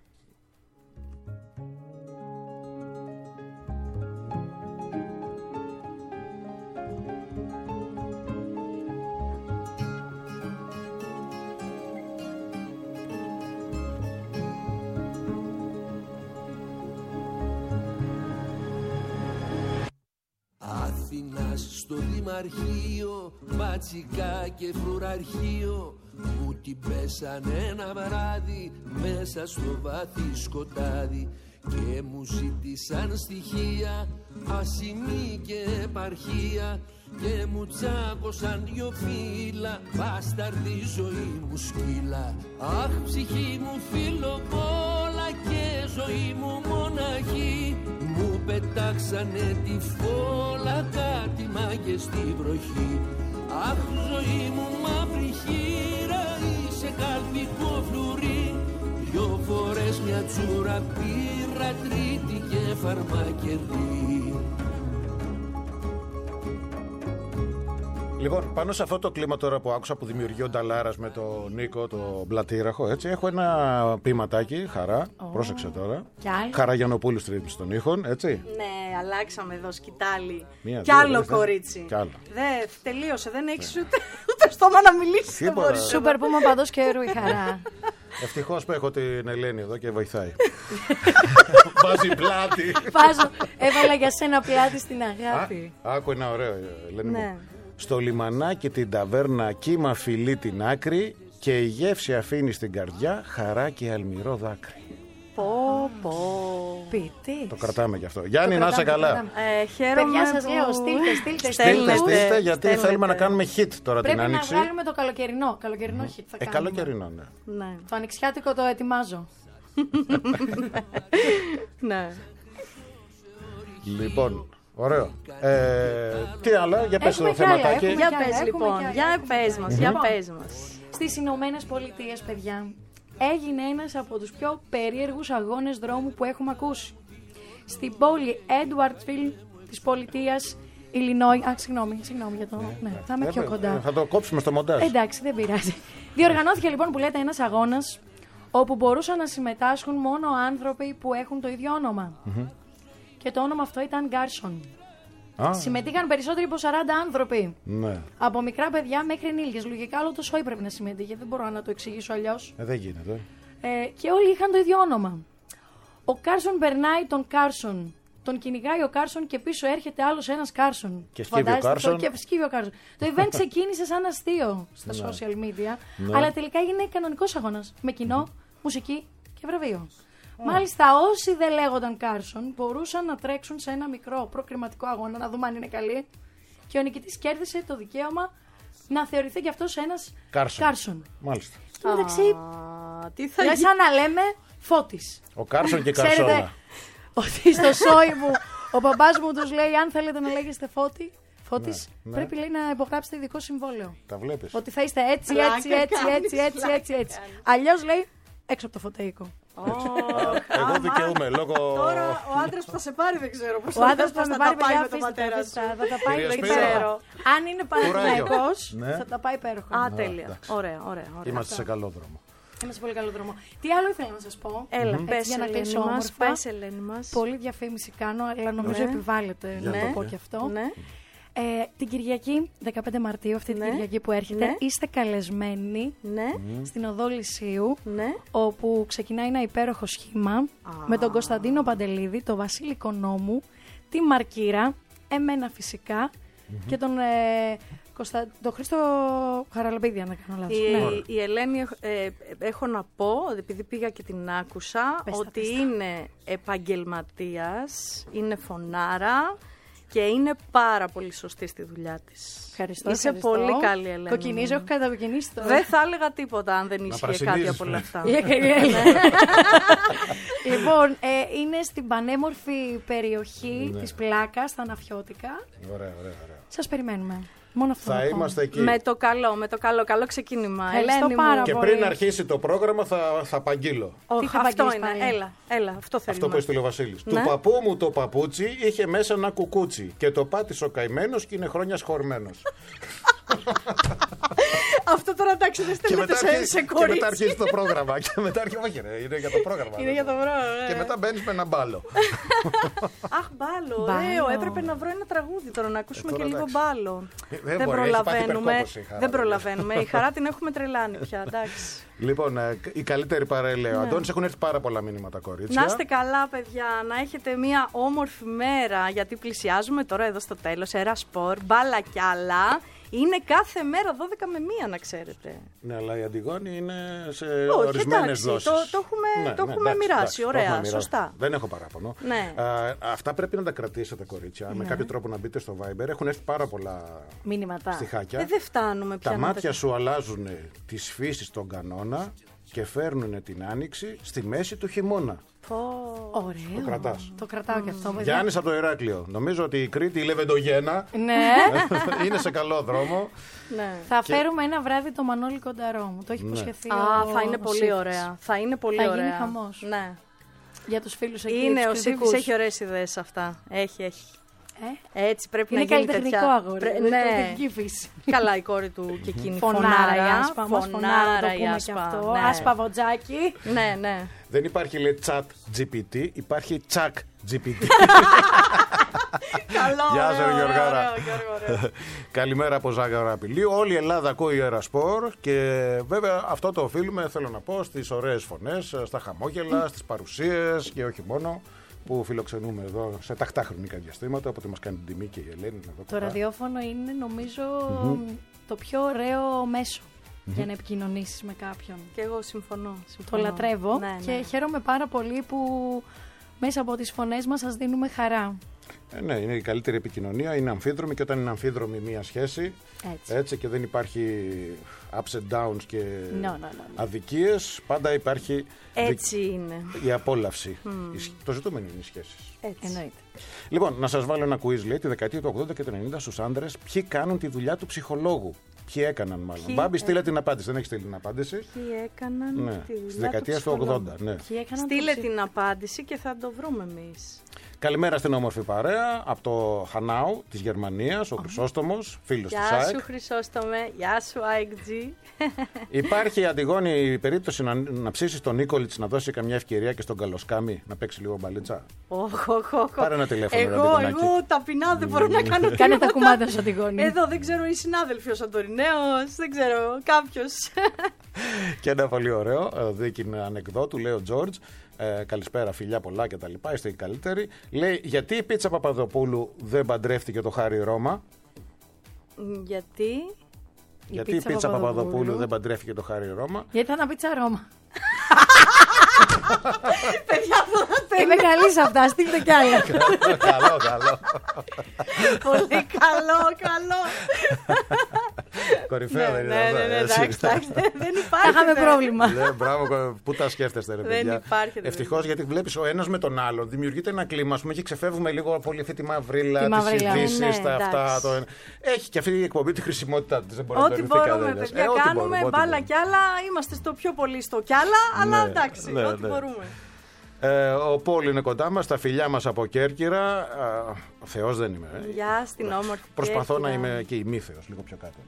Speaker 8: Αθηνάς στο Δημαρχείο, μπατσικά και φρουραρχείο, μου την πέσανε ένα βράδυ μέσα στο βαθύ σκοτάδι και μου ζήτησαν στοιχεία, ασημή και επαρχία και μου τσάκωσαν δυο φύλλα, μπάσταρδη ζωή μου σκύλα. Αχ, ψυχή μου φιλοβόλα και ζωή μου μοναχή, μου πετάξανε τη φόλα κάτι μάγκες στη βροχή. Αχ, ζωή μου μαύρη χείρα, είσαι καλπικό φλουρί, δυο φορές μια τσούρα πήρα, τρίτη και φαρμακερή.
Speaker 2: Λοιπόν, πάνω σε αυτό το κλίμα τώρα που άκουσα που δημιουργεί ο Νταλάρας με τον Νίκο, τον Πλατήραχο, έτσι, έχω ένα ποιηματάκι, χαρά, πρόσεξε τώρα.
Speaker 6: Κι άλλο.
Speaker 2: Χαραγιανοπούλου στον ήχον, έτσι.
Speaker 3: Ναι, αλλάξαμε εδώ σκητάλη.
Speaker 2: Μία,
Speaker 3: Κι
Speaker 2: δύο,
Speaker 3: άλλο
Speaker 2: δες,
Speaker 3: κορίτσι.
Speaker 2: κι άλλο.
Speaker 3: Δε, τελείωσε, δεν έχεις ούτε, ούτε στόμα να μιλήσεις. Δεν
Speaker 2: Τίποτα.
Speaker 3: μπορείς.
Speaker 6: Σούπερ που είμαι παντός καιρού η χαρά.
Speaker 2: Ευτυχώς που έχω την Ελένη εδώ και βοηθάει. Βάζει πλάτη.
Speaker 6: Βάζω, έβαλα για σένα πλάτη στην αγάπη.
Speaker 2: Α, άκου ένα ωραίο, Ελένη μου.
Speaker 3: Ναι.
Speaker 2: Στο λιμανάκι την ταβέρνα κύμα φιλεί την άκρη και η γεύση αφήνει στην καρδιά χαρά και αλμυρό δάκρυ.
Speaker 3: Πω, πω.
Speaker 6: Ποιητής.
Speaker 2: Το κρατάμε γι' αυτό. Γιάννη, να είσαι καλά.
Speaker 3: Ε, χαίρομαι
Speaker 6: Παιδιά, σας
Speaker 3: που-
Speaker 6: λέω, στείλτε, στείλτε,
Speaker 2: Στείλτε,
Speaker 3: Στέλνετε,
Speaker 2: στείλτε, γιατί
Speaker 3: στέλνετε.
Speaker 2: θέλουμε να κάνουμε hit τώρα
Speaker 6: Πρέπει
Speaker 2: την
Speaker 6: να
Speaker 2: άνοιξη.
Speaker 6: βγάλουμε το καλοκαιρινό. Καλοκαιρινό hit θα
Speaker 2: Ε,
Speaker 6: κάνουμε.
Speaker 2: καλοκαιρινό, ναι.
Speaker 3: Ναι,
Speaker 6: Το ανοιξιάτικο το ετοιμάζω.
Speaker 3: ναι.
Speaker 2: Λοιπόν, ωραίο. Ε, τι άλλο, για πες
Speaker 6: Έχουμε
Speaker 2: το
Speaker 6: κι άλλα,
Speaker 2: θεματάκι.
Speaker 6: έχουμε
Speaker 3: Για
Speaker 6: κι άλλα,
Speaker 3: πες
Speaker 6: έχουμε
Speaker 3: λοιπόν,
Speaker 6: κι άλλα,
Speaker 3: για
Speaker 6: έχουμε
Speaker 3: πες
Speaker 6: κι
Speaker 3: μας,
Speaker 6: άλλα.
Speaker 3: για
Speaker 6: Λοιπόν,
Speaker 3: πες μας.
Speaker 6: Στις Ηνωμένε Πολιτείες, παιδιά, έγινε ένας από τους πιο περίεργους αγώνες δρόμου που έχουμε ακούσει. Στην πόλη Edwardsville της πολιτείας Illinois. Α, συγγνώμη, συγγνώμη για το. Ναι, θα είμαι
Speaker 2: Ε,
Speaker 6: πιο
Speaker 2: ε,
Speaker 6: κοντά.
Speaker 2: Θα το κόψουμε στο μοντάζ.
Speaker 6: Εντάξει, δεν πειράζει. Διοργανώθηκε λοιπόν που λέτε ένας αγώνας όπου μπορούσαν να συμμετάσχουν μόνο άνθρωποι που έχουν το ίδιο όνομα. Και το όνομα αυτό ήταν Γκάρσον.
Speaker 2: Α,
Speaker 6: Συμμετείχαν περισσότεροι από σαράντα άνθρωποι.
Speaker 2: ναι.
Speaker 6: Από μικρά παιδιά μέχρι ενήλικες. Λογικά όλο το σόι πρέπει να συμμετείχε. Δεν μπορώ να το εξηγήσω αλλιώς.
Speaker 2: Ε, δεν γίνεται.
Speaker 6: Ε, και όλοι είχαν το ίδιο όνομα. Ο Κάρσον περνάει τον Κάρσον. Τον κυνηγάει ο Κάρσον και πίσω έρχεται άλλος ένας Κάρσον.
Speaker 2: Και σκύβει ο
Speaker 6: Φαντάζεστε αυτό?
Speaker 2: Κάρσον.
Speaker 6: Και σκύβει ο Κάρσον. Το event ξεκίνησε σαν αστείο στα social media, αλλά τελικά έγινε κανονικός αγώνας. Με κοινό, μουσική και βραβείο. Μάλιστα, όσοι δεν λέγονταν Κάρσον μπορούσαν να τρέξουν σε ένα μικρό προκριματικό αγώνα, να δούμε αν είναι καλή. Και ο νικητής κέρδισε το δικαίωμα να θεωρηθεί κι αυτός ένας
Speaker 2: Κάρσον.
Speaker 6: Κάρσον.
Speaker 2: Μάλιστα.
Speaker 6: Στο μεταξύ,
Speaker 3: Α, τι θα
Speaker 6: είναι
Speaker 3: γίνει.
Speaker 6: σαν να λέμε Φώτης.
Speaker 2: Ο Κάρσον και
Speaker 6: Ξέρετε
Speaker 2: Καρσόνα.
Speaker 6: ότι στο σόι μου ο παπάς μου τους λέει αν θέλετε να λέγεστε Φώτη, Φώτης,
Speaker 2: Ναι, ναι.
Speaker 6: πρέπει λέει να υπογράψετε ειδικό συμβόλαιο.
Speaker 2: Τα βλέπεις.
Speaker 6: Ότι θα είστε έτσι,
Speaker 3: Πλάκα
Speaker 6: έτσι, έτσι,
Speaker 3: κάνεις,
Speaker 6: έτσι, έτσι,
Speaker 3: πλάκα
Speaker 6: έτσι, έτσι.
Speaker 3: κάνεις.
Speaker 6: Αλλιώς λέει έξω από το φωτεϊκό.
Speaker 2: Εγώ δικαιούμαι λόγω.
Speaker 3: Τώρα ο άντρας που θα σε πάρει δεν ξέρω πώς
Speaker 6: Ο
Speaker 3: θα,
Speaker 6: άντρας που θα
Speaker 3: πώς
Speaker 6: με
Speaker 3: θα
Speaker 6: πάρει
Speaker 3: τα πάει
Speaker 6: παιδιά
Speaker 3: με τον
Speaker 6: αφήστε τα,
Speaker 3: πατέρα
Speaker 6: αφήστε
Speaker 3: σου.
Speaker 6: τα, θα τα πάει
Speaker 2: Κυρία
Speaker 6: υπέροχα.
Speaker 2: Σπύρο.
Speaker 6: Αν είναι Παναθηναϊκός
Speaker 2: Ναι.
Speaker 6: θα τα πάει υπέροχα.
Speaker 3: Α, τέλεια.
Speaker 2: εντάξει.
Speaker 3: Ωραία, ωραία. ωραία.
Speaker 2: Είμαστε σε καλό δρόμο.
Speaker 6: Ένα πολύ καλό δρόμο. Τι άλλο ήθελα να σας πω.
Speaker 3: Έλα,
Speaker 6: Έτσι,
Speaker 3: πες
Speaker 6: για να
Speaker 3: Ελένη
Speaker 6: κλείσω
Speaker 3: μας,
Speaker 6: όμορφα.
Speaker 3: πες Ελένη μας.
Speaker 6: Πολύ διαφήμιση κάνω, αλλά νομίζω
Speaker 3: Ναι.
Speaker 6: επιβάλλεται να
Speaker 3: Ναι.
Speaker 6: το πω και αυτό.
Speaker 3: Ναι.
Speaker 6: Ε, την Κυριακή, δεκαπέντε Μαρτίου, αυτή
Speaker 3: Ναι.
Speaker 6: την Κυριακή που έρχεται,
Speaker 3: Ναι.
Speaker 6: είστε καλεσμένοι
Speaker 3: Ναι,
Speaker 6: στην Οδό Λυσίου,
Speaker 3: ναι.
Speaker 6: όπου ξεκινάει ένα υπέροχο σχήμα με τον Κωνσταντίνο Παντελίδη, τον Βασίλη Οικονόμου, τη Μαρκύρα, εμένα φυσικά και τον, ε, Κωνστα... τον Χρήστο Χαραλαμπίδη, αν δεν κάνω λάθος.
Speaker 3: Η,
Speaker 6: Ναι.
Speaker 3: η Ελένη, ε, έχω να πω, επειδή πήγα και την άκουσα,
Speaker 6: Πες τα,
Speaker 3: ότι
Speaker 6: πες τα.
Speaker 3: είναι επαγγελματίας, είναι φωνάρα και είναι πάρα πολύ σωστή στη δουλειά της.
Speaker 6: Ευχαριστώ,
Speaker 3: Είσαι
Speaker 6: ευχαριστώ.
Speaker 3: πολύ καλή, Ελένη.
Speaker 6: Κοκκινίζω, έχω κατακοκκινήσει τώρα.
Speaker 3: Δεν θα έλεγα τίποτα αν δεν ίσχυε κάτι
Speaker 2: πρασινίζεις.
Speaker 3: από όλα αυτά.
Speaker 6: Λοιπόν, ε, είναι στην πανέμορφη περιοχή
Speaker 2: Ναι.
Speaker 6: της Πλάκας, στα Ναφιώτικα.
Speaker 2: Ωραία, ωραία, ωραία.
Speaker 6: Σας περιμένουμε. Μόνο αυτό
Speaker 2: Θα
Speaker 6: να πω.
Speaker 2: είμαστε εκεί.
Speaker 3: Με το καλό, με το καλό, καλό ξεκίνημα.
Speaker 6: Ευχαριστώ
Speaker 3: Ελένη
Speaker 6: πάρα
Speaker 3: μου.
Speaker 2: Και
Speaker 6: πολύ.
Speaker 2: πριν αρχίσει το πρόγραμμα θα, θα απαγγείλω.
Speaker 3: Οχ,
Speaker 6: Τι θα
Speaker 3: αυτό
Speaker 6: απαγγείλεις
Speaker 3: είναι.
Speaker 6: πάλι?
Speaker 3: Έλα, έλα, αυτό θέλουμε.
Speaker 2: Αυτό που έστειλε ο Βασίλης.
Speaker 3: Ναι.
Speaker 2: Του παππού μου το παπούτσι είχε μέσα ένα κουκούτσι και το πάτησε ο καημένος και είναι χρόνια σχορμένος.
Speaker 3: Αυτό τώρα εντάξει δεν
Speaker 2: και,
Speaker 3: στέλνεται
Speaker 2: μετά
Speaker 3: σε,
Speaker 2: αρχίζει,
Speaker 3: σε
Speaker 2: και μετά
Speaker 3: κορίτσι.
Speaker 2: αρχίζει το πρόγραμμα. και μετά αρχίζει, όχι, ρε, είναι για το πρόγραμμα.
Speaker 3: Είναι
Speaker 2: ρε.
Speaker 3: για το βρω.
Speaker 2: Και μετά μπαίνεις με ένα μπάλο.
Speaker 3: Αχ, μπάλο,
Speaker 6: Μπάλο.
Speaker 3: ωραίο. Έπρεπε να βρω ένα τραγούδι τώρα να ακούσουμε
Speaker 2: Ε,
Speaker 3: και
Speaker 2: τώρα
Speaker 3: λίγο
Speaker 2: εντάξει.
Speaker 3: μπάλο.
Speaker 2: Ε,
Speaker 3: Δεν,
Speaker 2: δεν μπορεί, έχει πάθει
Speaker 3: προλαβαίνουμε.
Speaker 2: υπερκόπωση η Χαρά,
Speaker 3: Δεν
Speaker 2: δηλαδή.
Speaker 3: προλαβαίνουμε. Η χαρά την έχουμε τρελάνει πια, εντάξει.
Speaker 2: Λοιπόν, ε, η καλύτερη παρέλεια.
Speaker 3: Ναι.
Speaker 2: Ο Αντώνης, έχουν έρθει πάρα πολλά μηνύματα, κορίτσια.
Speaker 3: Να είστε καλά, παιδιά. Να έχετε μια όμορφη μέρα. Γιατί πλησιάζουμε τώρα εδώ στο τέλος. Έρα σπορ, μπάλα κι άλλα. Είναι κάθε μέρα δώδεκα με μία, να ξέρετε.
Speaker 2: Ναι, αλλά η Αντιγόνη είναι σε
Speaker 3: Όχι,
Speaker 2: ορισμένες
Speaker 3: εντάξει,
Speaker 2: δόσεις.
Speaker 3: το- το έχουμε- το έχουμε
Speaker 2: εντάξει,
Speaker 3: μοιράσει,
Speaker 2: εντάξει, το
Speaker 3: ωραία,
Speaker 2: έχουμε μοιράσει.
Speaker 3: σωστά.
Speaker 2: Δεν έχω παράπονο.
Speaker 3: Ναι.
Speaker 2: Α, αυτά πρέπει να τα κρατήσετε, κορίτσια. Με κάποιο τρόπο να μπείτε στο Viber. Έχουν έρθει πάρα πολλά
Speaker 6: Μήνυματα.
Speaker 2: στιχάκια.
Speaker 3: Ε, δεν φτάνουμε πια.
Speaker 2: Τα
Speaker 3: να
Speaker 2: μάτια σου αλλάζουν τη φύση στον κανόνα και φέρνουν την άνοιξη στη μέση του χειμώνα.
Speaker 3: Πω.
Speaker 6: Ωραίο.
Speaker 2: Το κρατάς.
Speaker 6: Το κρατάω και αυτό, παιδιά.
Speaker 2: Γιάννης από το Ηράκλειο. Νομίζω ότι η Κρήτη, η Λεβεντογένα,
Speaker 6: Ναι.
Speaker 2: είναι σε καλό δρόμο.
Speaker 3: Ναι.
Speaker 6: Θα φέρουμε ένα βράδυ το Μανώλη Κονταρό. Μου το έχει υποσχεθεί.
Speaker 3: Α,
Speaker 6: ο-
Speaker 3: θα είναι
Speaker 6: ο
Speaker 3: πολύ
Speaker 6: Σύφης.
Speaker 3: ωραία. Θα είναι πολύ
Speaker 6: Θα
Speaker 3: ωραία.
Speaker 6: γίνει χαμός.
Speaker 3: Ναι.
Speaker 6: Για τους φίλους εκεί.
Speaker 3: Είναι
Speaker 6: τους
Speaker 3: ο Σύφης,
Speaker 6: κριτικούς.
Speaker 3: έχει ωραίες ιδέες αυτά. Έχει, έχει.
Speaker 6: Ε?
Speaker 3: Έτσι πρέπει
Speaker 6: Είναι
Speaker 3: να γίνει
Speaker 6: καλλιτεχνικό
Speaker 3: τέτοια.
Speaker 6: αγόρι.
Speaker 3: Πρέ-
Speaker 6: είναι
Speaker 3: Ναι.
Speaker 6: καλλιτεχνική φύση.
Speaker 3: Καλά η κόρη του και εκείνη.
Speaker 6: Φωνάρα η Άσπα. Μας φωνάρα να το
Speaker 3: η
Speaker 6: πούμε και
Speaker 3: Άσπα.
Speaker 6: αυτό.
Speaker 3: Ναι.
Speaker 6: Άσπα Βοτζάκη.
Speaker 3: Ναι, ναι.
Speaker 2: Δεν υπάρχει, λέει, chat τζι πι τι, υπάρχει chat τζι πι τι.
Speaker 3: Καλό.
Speaker 2: Γεια σας,
Speaker 3: ωραίο,
Speaker 2: Γιωργάρα.
Speaker 3: ωραίο, Γιώργο, ωραίο.
Speaker 2: Καλημέρα από Ζάγαρα Απειλίου. Όλη η Ελλάδα ακούει Αερασπορ και βέβαια αυτό το οφείλουμε, θέλω να πω, στις ωραίες φωνές, στα χαμόγελα, στις παρουσίες και όχι μόνο, που φιλοξενούμε εδώ σε τακτά χρονικά διαστήματα, όποτε μας κάνει την τιμή και η Ελένη εδώ
Speaker 6: Το
Speaker 2: κοντά.
Speaker 6: ραδιόφωνο είναι, νομίζω, το πιο ωραίο μέσο για να επικοινωνήσεις με κάποιον.
Speaker 3: Και εγώ συμφωνώ.
Speaker 6: Το
Speaker 3: συμφωνώ.
Speaker 6: λατρεύω
Speaker 3: Ναι,
Speaker 6: και
Speaker 3: ναι.
Speaker 6: χαίρομαι πάρα πολύ που μέσα από τις φωνές μας σας δίνουμε χαρά.
Speaker 2: Ε, ναι, είναι η καλύτερη επικοινωνία, είναι αμφίδρομη και όταν είναι αμφίδρομη μία σχέση,
Speaker 6: Έτσι.
Speaker 2: έτσι και δεν υπάρχει ups and downs και
Speaker 6: No, no, no, no.
Speaker 2: αδικίες, πάντα υπάρχει
Speaker 3: Έτσι είναι.
Speaker 2: η απόλαυση. Η σ- Το ζητούμενο είναι οι σχέσεις.
Speaker 3: Έτσι.
Speaker 6: Εννοείται.
Speaker 2: Λοιπόν, να σας βάλω ένα quiz, λέει, τη δεκαετία του ογδόντα και του ενενήντα στους άντρες, ποιοι κάνουν τη δουλειά του ψυχολόγου. Ποιοι έκαναν μάλλον.
Speaker 3: Ποιοι
Speaker 2: Μπάμπη, στείλε
Speaker 3: έκαναν.
Speaker 2: την απάντηση. Δεν έχει στείλει την απάντηση.
Speaker 3: Ποιοι έκαναν
Speaker 2: Ναι,
Speaker 3: τη δουλειά
Speaker 2: στη δεκαετία του
Speaker 3: ψυχολόγου.
Speaker 2: ογδόντα. Ναι.
Speaker 6: Ποιοι έκαναν
Speaker 3: Στείλε
Speaker 6: το ψυχ-
Speaker 3: την απάντηση και θα το βρούμε εμείς.
Speaker 2: Καλημέρα στην όμορφη παρέα από το Χανάου της Γερμανίας, ο Χρυσόστομος, φίλος της
Speaker 3: Γεια
Speaker 2: ΑΕΚ.
Speaker 3: σου Χρυσόστομε, γεια σου άικτζι.
Speaker 2: Υπάρχει, Αντιγόνη, η περίπτωση να, να ψήσεις τον Νίκολιτς να δώσει καμιά ευκαιρία και στον Καλοσκάμι να παίξει λίγο μπαλίτσα.
Speaker 3: Οχ, οχ, οχ.
Speaker 2: Πάρε ένα τηλέφωνο, ρε,
Speaker 3: Εγώ,
Speaker 2: Αντιγονάκη.
Speaker 3: εγώ ταπεινά δεν μπορώ να κάνω τίποτα.
Speaker 6: Κάνε τα κουμάντα σου, Αντιγόνη.
Speaker 3: Εδώ δεν ξέρω, η συνάδελφοι ο Σαντορινέος, δεν ξέρω, κάποιος.
Speaker 2: Και ένα πολύ ωραίο ε, δίκη ανεκδότου, λέει ο Τζόρτζ. Ε, καλησπέρα, φιλιά πολλά και τα λοιπά. Είστε οι καλύτεροι. Λέει, γιατί η πίτσα Παπαδοπούλου δεν παντρεύτηκε το Χάρη Ρώμα.
Speaker 3: Γιατί.
Speaker 2: Γιατί η πίτσα Παπαδοπούλου δεν παντρεύτηκε το Χάρη Ρώμα.
Speaker 6: Γιατί θα ήταν πίτσα Ρώμα.
Speaker 3: Παιδιά, αυτό θα
Speaker 6: Είμαι καλή σε αυτά, στείλτε κι άλλα.
Speaker 2: Καλό, καλό.
Speaker 3: πολύ καλό, καλό.
Speaker 2: Κορυφαίο
Speaker 3: Ναι,
Speaker 2: δεν
Speaker 3: ναι,
Speaker 2: είναι
Speaker 3: ναι, ναι,
Speaker 2: αυτό,
Speaker 3: εντάξει,
Speaker 2: έτσι.
Speaker 3: εντάξει, δεν
Speaker 6: Θα
Speaker 3: υπάρχει.
Speaker 6: είχαμε
Speaker 3: ναι.
Speaker 6: πρόβλημα.
Speaker 2: Ναι, μπράβο, πού τα σκέφτεστε, ρε
Speaker 3: Δεν
Speaker 2: παιδιά.
Speaker 3: υπάρχει, ρε
Speaker 2: Ευτυχώς,
Speaker 3: παιδιά.
Speaker 2: γιατί βλέπεις ο ένας με τον άλλον. Δημιουργείται ένα κλίμα, ας πούμε, και ξεφεύγουμε λίγο από όλη αυτή τη μαυρίλα,
Speaker 6: Τη
Speaker 2: τις
Speaker 6: μαυρίλα,
Speaker 2: ειδήσεις,
Speaker 3: ναι,
Speaker 2: τα αυτά.
Speaker 3: εντάξει.
Speaker 2: Το... ένα. Έχει και αυτή η εκπομπή τη χρησιμότητά της. Δεν μπορεί να το
Speaker 3: Ό,τι
Speaker 2: ρυθεί
Speaker 3: μπορούμε,
Speaker 2: κανένας.
Speaker 3: παιδιά,
Speaker 2: Ε, ό,τι
Speaker 3: κάνουμε
Speaker 2: μπορούμε, ό,τι
Speaker 3: μπάλα
Speaker 2: μπορούμε.
Speaker 3: κι άλλα. Είμαστε στο πιο πολύ στο κι άλλα, αλλά
Speaker 2: Ναι,
Speaker 3: εντάξει,
Speaker 2: ναι,
Speaker 3: ό,τι
Speaker 2: ναι.
Speaker 3: μπορούμε.
Speaker 2: Ε, ο Πόλ είναι κοντά μας, τα φιλιά μας από Κέρκυρα. Ε, ο Θεός δεν είμαι. Ε.
Speaker 3: Γεια στην όμορφη
Speaker 2: Προσπαθώ
Speaker 3: Κέρκυρα.
Speaker 2: να είμαι και ημίθεος, λίγο πιο κάτω.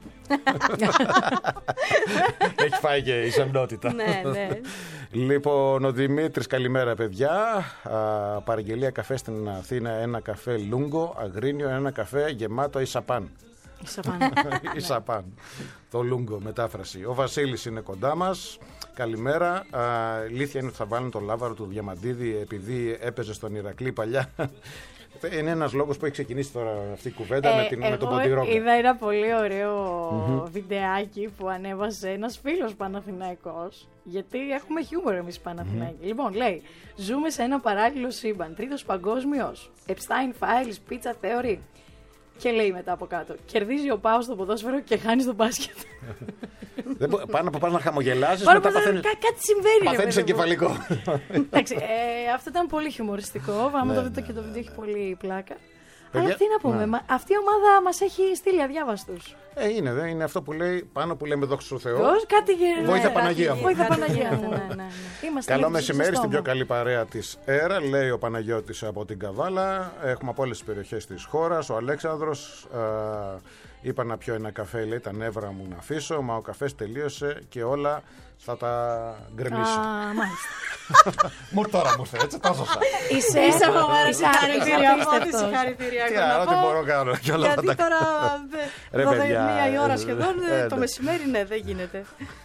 Speaker 2: Έχει φάει και η σεμνότητα.
Speaker 3: Ναι, ναι.
Speaker 2: Λοιπόν, ο Δημήτρης, καλημέρα παιδιά. Α, παραγγελία καφέ στην Αθήνα, ένα καφέ Λούγκο, Αγρίνιο, ένα καφέ γεμάτο Ισαπάν. Ισαπάν. Το Λούγκο, μετάφραση. Ο Βασίλης είναι κοντά μας. Καλημέρα. Α, ηλίθεια είναι ότι θα βάλουν τον Λάβαρο του Διαμαντίδη επειδή έπαιζε στον Ηρακλή παλιά. Είναι ένας λόγος που έχει ξεκινήσει τώρα αυτή η κουβέντα
Speaker 6: Ε,
Speaker 2: με, την, με τον
Speaker 6: εγώ
Speaker 2: Ποντιρόγκα.
Speaker 6: είδα ένα πολύ ωραίο βιντεάκι που ανέβασε ένας φίλος Παναθηναϊκός. Γιατί έχουμε χιούμορ εμείς οι Παναθηναϊκοί. Λοιπόν, λέει: ζούμε σε ένα παράλληλο σύμπαν. Τρίτος παγκόσμιος. Epstein Files, Pizza Theory. Και λέει μετά από κάτω: κερδίζει ο Πάος στο ποδόσφαιρο και χάνει στο μπάσκετ.
Speaker 2: Δεν μπο- πάνω από πάνω να χαμογελάζεις,
Speaker 6: Πάνω
Speaker 2: μετά
Speaker 6: από
Speaker 2: παθαίνεις,
Speaker 6: Κά- κάτι συμβαίνει. ρε
Speaker 2: παθαίνεις
Speaker 6: παιδί μου.
Speaker 2: εγκεφαλικό.
Speaker 6: Εντάξει, ε, αυτό ήταν πολύ χιουμοριστικό. Άμα
Speaker 2: Ναι,
Speaker 6: το δείτε
Speaker 2: ναι,
Speaker 6: και το
Speaker 2: ναι.
Speaker 6: βίντεο έχει πολύ πλάκα.
Speaker 2: Παιδιά,
Speaker 6: Αλλά τι να πούμε,
Speaker 2: ναι.
Speaker 6: μα, αυτή η ομάδα μας έχει στείλει αδιάβαστους.
Speaker 2: Ε, είναι, δε, είναι αυτό που λέει πάνω που λέμε δόξα τω Θεώ.
Speaker 6: Πώς, κάτι γε-
Speaker 2: Βοήθεια
Speaker 6: ναι,
Speaker 2: Παναγία
Speaker 6: κάτι-
Speaker 2: μου.
Speaker 6: Βοήθεια
Speaker 3: Κάτι
Speaker 6: Παναγία
Speaker 3: γίνεται,
Speaker 6: μου.
Speaker 3: ναι, ναι, ναι.
Speaker 6: Είμαστε
Speaker 2: Καλό
Speaker 6: λίγο
Speaker 2: μεσημέρι
Speaker 6: στο
Speaker 2: στην πιο
Speaker 6: στόμα.
Speaker 2: καλή παρέα της ΕΡΑ, λέει ο Παναγιώτης από την Καβάλα. Έχουμε από όλες τις περιοχές της χώρας. Ο Αλέξανδρος ε, είπα να πιω ένα καφέ, λέει, τα νεύρα μου να αφήσω, μα ο καφές τελείωσε και όλα θα τα γκρεμίσω.
Speaker 6: Α, μάλιστα.
Speaker 2: Μου τώρα μου ήρθε, έτσι, τα ζώσα.
Speaker 6: Είσαι
Speaker 3: Είσαι
Speaker 6: είσαι
Speaker 3: φοβερά συγχαρητήρια.
Speaker 6: απίστευτος.
Speaker 3: Συγχαρητήρια.
Speaker 2: Τι
Speaker 3: έχω να
Speaker 2: άλλο, τι
Speaker 3: πω.
Speaker 2: μπορώ να κάνω. Και όλα θα
Speaker 3: Γιατί
Speaker 2: τα-
Speaker 3: τώρα
Speaker 2: Ρε,
Speaker 3: δώδεκα,
Speaker 2: παιδιά,
Speaker 3: μία η ώρα
Speaker 2: ε,
Speaker 3: σχεδόν,
Speaker 2: ε,
Speaker 3: ε, το
Speaker 2: ναι.
Speaker 3: μεσημέρι, ναι, δεν γίνεται.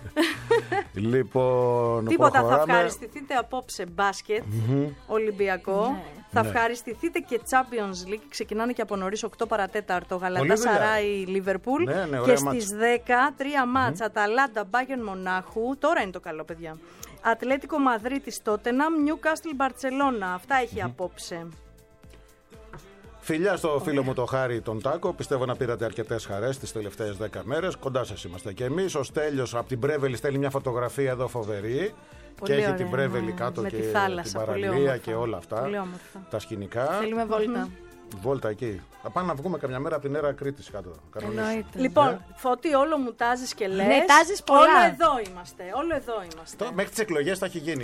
Speaker 2: Λοιπόν,
Speaker 3: Τίποτα, θα
Speaker 2: προχωράμε.
Speaker 3: ευχαριστηθείτε απόψε μπάσκετ, Ολυμπιακό. Θα
Speaker 2: Ναι.
Speaker 3: ευχαριστηθείτε και Champions League. Ξεκινάνε και από νωρίς οκτώ παρατέταρτο.
Speaker 2: δουλειά.
Speaker 3: Γαλατάσαράι, Λίβερπουλ.
Speaker 2: Ναι, ναι,
Speaker 3: Και
Speaker 2: ωραία
Speaker 3: στις δέκα, τρία μάτς. Αταλάντα, Μπάγερν Μονάχου. Τώρα είναι το καλό, παιδιά. Ατλέτικο Μαδρίτης, Τότεναμ, Νιούκαστλ, Μπαρτσελώνα. Αυτά έχει απόψε.
Speaker 2: Φιλιά στο φίλο μου το Χάρη τον Τάκο. Πιστεύω να πήρατε αρκετές χαρές τις τελευταίες δέκα μέρες. Κοντά σας είμαστε και εμείς. Ο Στέλιος από την Πρέβελη στέλνει μια φωτογραφία εδώ φοβερή.
Speaker 3: Πολύ
Speaker 2: και έχει
Speaker 3: ωραία,
Speaker 2: την Πρέβελη
Speaker 3: ναι.
Speaker 2: κάτω
Speaker 3: Με
Speaker 2: και
Speaker 3: τη θάλασσα,
Speaker 2: την
Speaker 3: πολύ
Speaker 2: παραλία
Speaker 3: όμορφα.
Speaker 2: και όλα αυτά.
Speaker 3: Πολύ όμορφα.
Speaker 2: Τα σκηνικά.
Speaker 6: Θέλουμε βόλτα.
Speaker 2: Βόλτα εκεί. Θα πάμε να βγούμε καμιά μέρα από την αίρα Κρήτης κάτω. Κανονίς.
Speaker 6: Εννοείται.
Speaker 3: Λοιπόν, Φώτη, όλο μου τάζεις και λες.
Speaker 6: Ναι, τάζεις πολλά.
Speaker 3: Όλο εδώ είμαστε. Όλο εδώ είμαστε.
Speaker 2: Το- Μέχρι τις εκλογές θα έχει γίνει.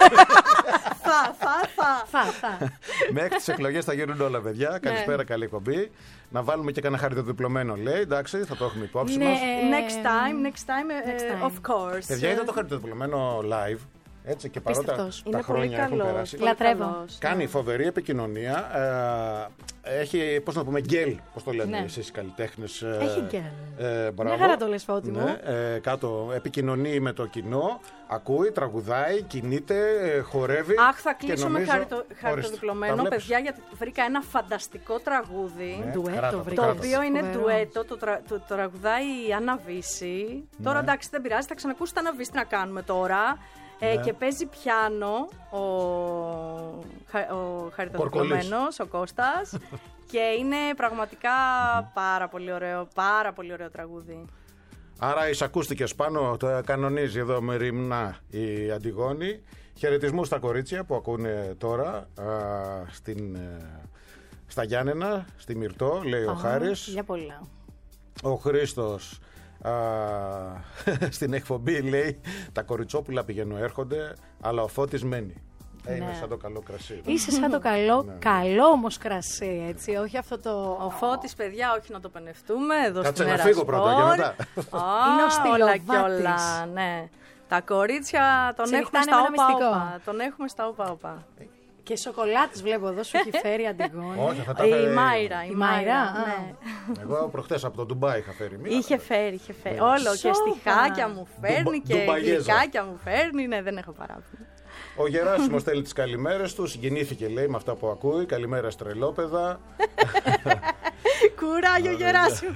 Speaker 3: Θα, θα, θα.
Speaker 6: Θα, θα.
Speaker 2: Μέχρι τις εκλογές θα γίνουν όλα, παιδιά. Καλησπέρα, καλή εκπομπή. Να βάλουμε και κανένα χαριτοδιπλωμένο, λέει. Εντάξει, θα το έχουμε υπόψη
Speaker 6: Ναι.
Speaker 2: μας.
Speaker 3: Next time, next time, ε,
Speaker 6: Next time.
Speaker 3: of course.
Speaker 2: Παιδιά, είδα το χαριτοδιπλωμένο live. Έτσι και παρότι τα,
Speaker 6: Απίστευτος.
Speaker 2: τα
Speaker 3: Είναι πολύ
Speaker 2: χρόνια έχουν
Speaker 3: καλός.
Speaker 2: περάσει.
Speaker 3: πολύ
Speaker 6: Λατρεύω.
Speaker 3: καλός.
Speaker 2: Κάνει φοβερή επικοινωνία. Ε, έχει, πώς να πούμε, γκέλ. Πώς το λέτε
Speaker 6: Ναι.
Speaker 2: εσείς οι καλλιτέχνες.
Speaker 6: Έχει γκέλ.
Speaker 2: Ε, μπράβο.
Speaker 6: Μια χαρά το λες, Φώτη μου.
Speaker 2: Ναι, ε, κάτω επικοινωνεί με το κοινό. Ακούει, τραγουδάει, κινείται, ε, χορεύει.
Speaker 3: Αχ, θα
Speaker 2: και
Speaker 3: κλείσω με
Speaker 2: νομίζω-
Speaker 3: χαριτο,
Speaker 2: Ορίστε,
Speaker 3: χαριτοδιπλωμένο,
Speaker 2: τα βλέπεις.
Speaker 3: παιδιά, γιατί βρήκα ένα φανταστικό τραγούδι.
Speaker 2: Ναι,
Speaker 6: Ντουέτο
Speaker 2: κράτα,
Speaker 6: βρήκα.
Speaker 3: Το
Speaker 2: κράτα.
Speaker 3: οποίο είναι
Speaker 6: Φοβερό.
Speaker 3: ντουέτο, το, τρα, το, το τραγουδάει η Άννα Βύση. Τώρα
Speaker 2: Ναι.
Speaker 3: εντάξει, δεν πειράζει, θα ξανακούσει την Άννα Βύση, τι να κάνουμε τώρα. Ε,
Speaker 2: Ναι.
Speaker 3: και παίζει πιάνο ο, χα- ο χαριτοδιπλωμένος, ο Κώστας. Και είναι πραγματικά πάρα πολύ ωραίο, πάρα πολύ ωραίο τραγούδι.
Speaker 2: Άρα εισακούστηκες πάνω, το κανονίζει εδώ με ρημνά η Αντιγόνη. Χαιρετισμού στα κορίτσια που ακούνε τώρα α, στην, ε, στα Γιάννενα, στη Μυρτό, λέει ο
Speaker 6: Α,
Speaker 2: Χάρης.
Speaker 6: Για πολλά.
Speaker 2: Ο Χρήστος α, στην εκπομπή λέει τα κοριτσόπουλα πηγαίνουν έρχονται, αλλά ο Φώτης μένει. Ε, είναι
Speaker 6: Ναι.
Speaker 2: σαν το καλό κρασί.
Speaker 6: Είσαι σαν το καλό,
Speaker 2: Ναι.
Speaker 6: καλό όμως κρασί, έτσι, όχι αυτό το...
Speaker 3: Ο Φώτης, παιδιά, όχι να το πενευτούμε εδώ
Speaker 2: Κάτσε
Speaker 3: στην
Speaker 2: να φύγω
Speaker 3: Ερασπορ.
Speaker 2: πρώτα και μετά.
Speaker 3: Α,
Speaker 6: Είναι ο
Speaker 3: όλα και
Speaker 6: στυλοβάτης.
Speaker 3: όλα, ναι. Τα κορίτσια τον
Speaker 6: Σε
Speaker 3: έχουμε
Speaker 6: νυχτάνε
Speaker 3: στα
Speaker 6: με ένα μυστικό.
Speaker 3: όπα-όπα. Τον έχουμε στα όπα-όπα.
Speaker 6: Και σοκολάτες βλέπω εδώ, σου έχει φέρει Αντιγόνη.
Speaker 2: Όχι, θα τα
Speaker 3: Η
Speaker 2: φέρει.
Speaker 3: Μάιρα, η
Speaker 6: Η
Speaker 3: Μάιρα,
Speaker 6: Μάιρα,
Speaker 3: ναι.
Speaker 2: Εγώ προχτές από το Ντουμπάι είχα φέρει μία.
Speaker 3: Είχε φέρει, είχε φέρει. Όλο και
Speaker 6: Σόπα.
Speaker 3: στιχάκια μου φέρνει
Speaker 2: Ντουμπα-
Speaker 3: και
Speaker 2: ντουμπαγέζα.
Speaker 3: γλυκάκια μου φέρνει. Ναι, δεν έχω παράπονο.
Speaker 2: Ο Γεράσιμος στέλνει τις καλημέρες του, συγκινήθηκε λέει με αυτά που ακούει. Καλημέρα στρελόπεδα.
Speaker 3: Κουράγιο, Γεράσιμο.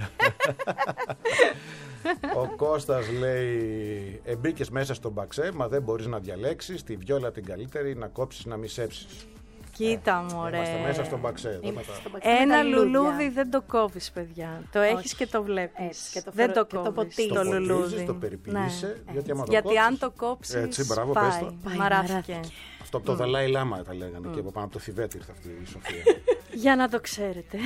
Speaker 2: Ο Κώστας λέει εμπήκες μέσα στον μπαξέ, μα δεν μπορείς να διαλέξεις τη βιόλα την καλύτερη, να κόψεις να μισέψεις.
Speaker 3: Κοίτα μου,
Speaker 2: Είμαστε
Speaker 3: ωραία.
Speaker 2: μέσα στον μπαξέ. Εδώ
Speaker 6: Είμαι
Speaker 2: με τα-
Speaker 6: στο μπαξί με
Speaker 3: Ένα
Speaker 6: τα λουλούδια.
Speaker 3: λουλούδι δεν το κόβεις, παιδιά. Το έχεις και το βλέπεις.
Speaker 6: Έτσι, και το
Speaker 3: δεν
Speaker 6: φέρω-
Speaker 3: το
Speaker 6: και το
Speaker 3: κόβεις
Speaker 6: ποτίζεις.
Speaker 3: το
Speaker 2: Το
Speaker 3: λουλούδι.
Speaker 2: ποτίζεις, το περιποιείσαι,
Speaker 3: Ναι.
Speaker 2: γιατί άμα το
Speaker 3: Γιατί
Speaker 2: κόψεις-
Speaker 3: αν το κόψεις,
Speaker 2: Έτσι, μπράβο, πες
Speaker 3: πάει.
Speaker 2: το.
Speaker 6: Πάει,
Speaker 3: Μαράθηκε.
Speaker 6: μαράθηκε.
Speaker 2: Αυτό από το Δαλάι Λάμα τα λέγανε και από πάνω από το Θιβέτ ήρθε αυτή η Σοφία.
Speaker 3: Για να το ξέρετε.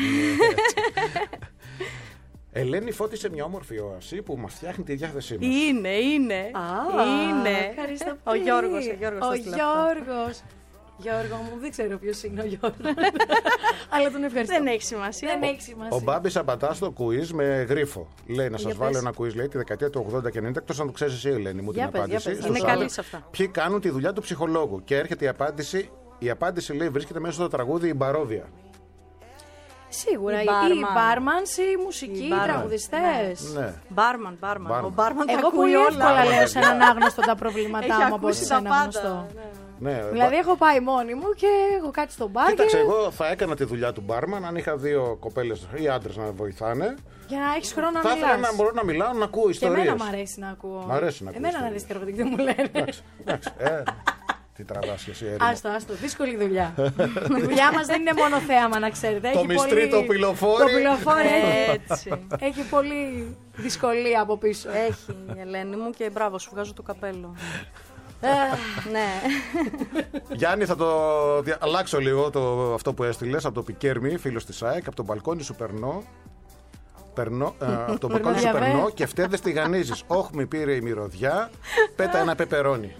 Speaker 2: Ελένη φώτισε μια όμορφη όαση που μας φτιάχνει τη διάθεσή μας.
Speaker 3: Είναι, είναι.
Speaker 6: Α,
Speaker 3: είναι.
Speaker 6: ευχαριστώ
Speaker 3: Ο
Speaker 6: πολύ.
Speaker 3: Γιώργος, ο Γιώργος
Speaker 6: Ο
Speaker 3: το έστειλε αυτό.
Speaker 6: Γιώργος. Γιώργο μου, δεν ξέρω ποιος είναι ο Γιώργος. Αλλά τον ευχαριστώ.
Speaker 3: Δεν έχει σημασία.
Speaker 6: Δεν έχει σημασία.
Speaker 2: Ο Μπάμπης απαντά στο quiz με γρίφο. Λέει να σας
Speaker 6: Για
Speaker 2: βάλω
Speaker 6: πες.
Speaker 2: ένα quiz, λέει, τη δεκαετία του ογδόντα και ενενήντα, εκτός αν το ξέρεις εσύ, Ελένη μου,
Speaker 6: Για
Speaker 2: την
Speaker 6: πες, για
Speaker 2: απάντηση.
Speaker 6: πες.
Speaker 2: Στους
Speaker 3: Είναι καλή
Speaker 2: άλλους.
Speaker 3: σε αυτά.
Speaker 2: Ποιοι κάνουν τη δουλειά του ψυχολόγου. Και έρχεται η απάντηση. Η απάντηση, λέει, βρίσκεται μέσα στο τραγούδι «Η Μπαρόβια».
Speaker 6: Σίγουρα.
Speaker 3: Οι
Speaker 6: Οι
Speaker 3: μπάρμαν.
Speaker 6: μπάρμανς, οι μουσικοί,
Speaker 3: Οι
Speaker 6: οι
Speaker 3: μπάρμαν.
Speaker 6: τραγουδιστές.
Speaker 2: Ναι.
Speaker 3: Μπάρμαν, μπάρμαν.
Speaker 2: Μπάρμαν.
Speaker 3: Ο μπάρμαν τα
Speaker 6: Εγώ
Speaker 3: ακούει
Speaker 6: πολύ
Speaker 3: όλα.
Speaker 6: εύκολα λέω σε έναν άγνωστο τα προβλήματά
Speaker 3: Έχει
Speaker 6: μου από ότι
Speaker 3: ακούσει
Speaker 6: σε
Speaker 3: τα
Speaker 6: έναν
Speaker 3: πάντα.
Speaker 6: γνωστό.
Speaker 3: Ναι.
Speaker 2: Ναι,
Speaker 6: Δηλαδή έχω πάει μόνη μου και έχω κάτσει στο μπαρ
Speaker 2: Κοίταξε,
Speaker 6: και...
Speaker 2: εγώ θα έκανα τη δουλειά του μπάρμαν αν είχα δύο κοπέλες ή άντρες να βοηθάνε.
Speaker 6: για να έχεις χρόνο να
Speaker 2: Θα ήθελα
Speaker 6: μιλάς.
Speaker 2: να μπορώ να μιλάω, να ακούω
Speaker 6: Και
Speaker 2: ιστορίες.
Speaker 6: εμένα μου αρέσει να ακούω.
Speaker 2: Μ' αρέσει να ακούω
Speaker 6: Εμένα να
Speaker 2: ιστορίες.
Speaker 6: δεις τι ερωτική μου λένε.
Speaker 2: Εντάξει, εντάξει, ε, τι τραβάς και εσύ, έρημο.
Speaker 6: Άστο, άστο, δύσκολη δουλειά. Η δουλειά μας δεν είναι μόνο θέαμα, να ξέρετε.
Speaker 2: Το
Speaker 6: Έχει
Speaker 2: μυστρί,
Speaker 6: πολύ-
Speaker 2: το πυλοφόρι.
Speaker 6: Το πυλοφόρι έχει-
Speaker 3: Έτσι.
Speaker 6: έχει πολύ δυσκολία από πίσω.
Speaker 3: Έχει η Ελένη μου και μπράβο, σου βγάζω το καπέλο. Ναι.
Speaker 2: Γιάννη, θα το δια- αλλάξω λίγο το, αυτό που έστειλες από το Πικέρμι, φίλος της ΑΕΚ, από τον μπαλκόνι σου περνώ. Περνώ, ε, από τον μπαλκόνι σου
Speaker 6: διαβέ.
Speaker 2: περνώ και φταίδες τη γανίζεις. Όχι, μη πήρε η μυρωδιά, πέτα ένα πεπερόνι.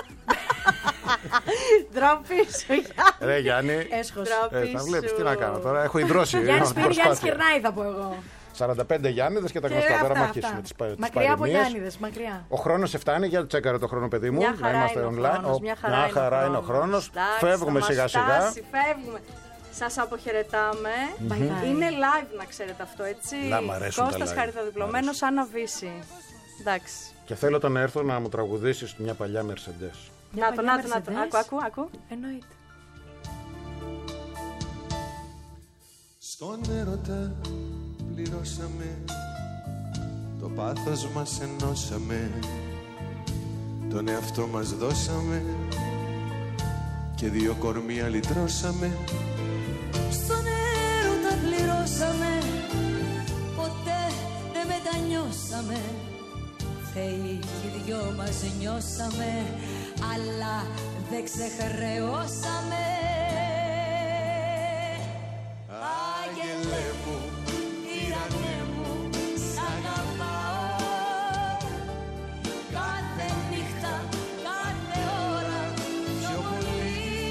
Speaker 3: Ντροπή σου.
Speaker 2: Ρε Γιάννη,
Speaker 6: Έσχος.
Speaker 2: ε, θα βλέπεις τι να κάνω τώρα. Έχω ιδρώσει.
Speaker 6: Γιάννης
Speaker 2: έχω
Speaker 6: Σπύρη, Γιάννης
Speaker 2: προσπάθεια.
Speaker 6: Κερνάη θα πω εγώ.
Speaker 2: σαράντα πέντε Γιάννηδες και τα
Speaker 6: Και
Speaker 2: γνωστά. Τώρα
Speaker 6: αυτά,
Speaker 2: μα
Speaker 6: αυτά.
Speaker 2: αρχίσουμε τις πα- τις
Speaker 6: Μακριά από
Speaker 2: παροιμίες.
Speaker 6: Γιάννηδες, μακριά.
Speaker 2: Ο χρόνος σε φτάνει, για τσέκαρε το χρόνο, παιδί μου.
Speaker 3: Μια
Speaker 2: να
Speaker 3: χαρά
Speaker 2: είμαστε
Speaker 3: είναι ο
Speaker 2: online.
Speaker 3: χρόνος,
Speaker 2: Ο-
Speaker 3: μια χαρά,
Speaker 2: μια χαρά είναι ο χρόνος.
Speaker 3: Εντάξει,
Speaker 2: Φεύγουμε
Speaker 3: θα
Speaker 2: σιγά
Speaker 3: μας
Speaker 2: σιγά.
Speaker 3: φτάσει, φεύγουμε. Σας αποχαιρετάμε.
Speaker 6: Bye bye.
Speaker 3: Είναι live να ξέρετε αυτό, έτσι.
Speaker 2: Να, μ' αρέσουν τα
Speaker 3: Κώστας
Speaker 2: live.
Speaker 3: Χαριτοδιπλωμένος, Άννα Βύση. Εντάξει.
Speaker 2: Και θέλω τον έρθω να μου τραγουδήσεις μια παλιά Mercedes.
Speaker 6: Μια
Speaker 3: Να το,
Speaker 6: παλιά
Speaker 3: να το, να το.
Speaker 6: Mercedes.
Speaker 3: Ακού, ακού, ακού.
Speaker 6: Εννοείται.
Speaker 8: Στον έρωτα πληρώσαμε, το πάθος μας ενώσαμε, τον εαυτό μας δώσαμε και δύο κορμιά λυτρώσαμε.
Speaker 4: Στον έρωτα πληρώσαμε, ποτέ δεν μετανιώσαμε. Θεοί κι οι δυο μας νιώσαμε, αλλά δεν ξεχρεώσαμε. Άγγελε μου, ήρανε μου, σ' αγαπάω. Κάθε νύχτα, κάθε ώρα, πιο πολύ.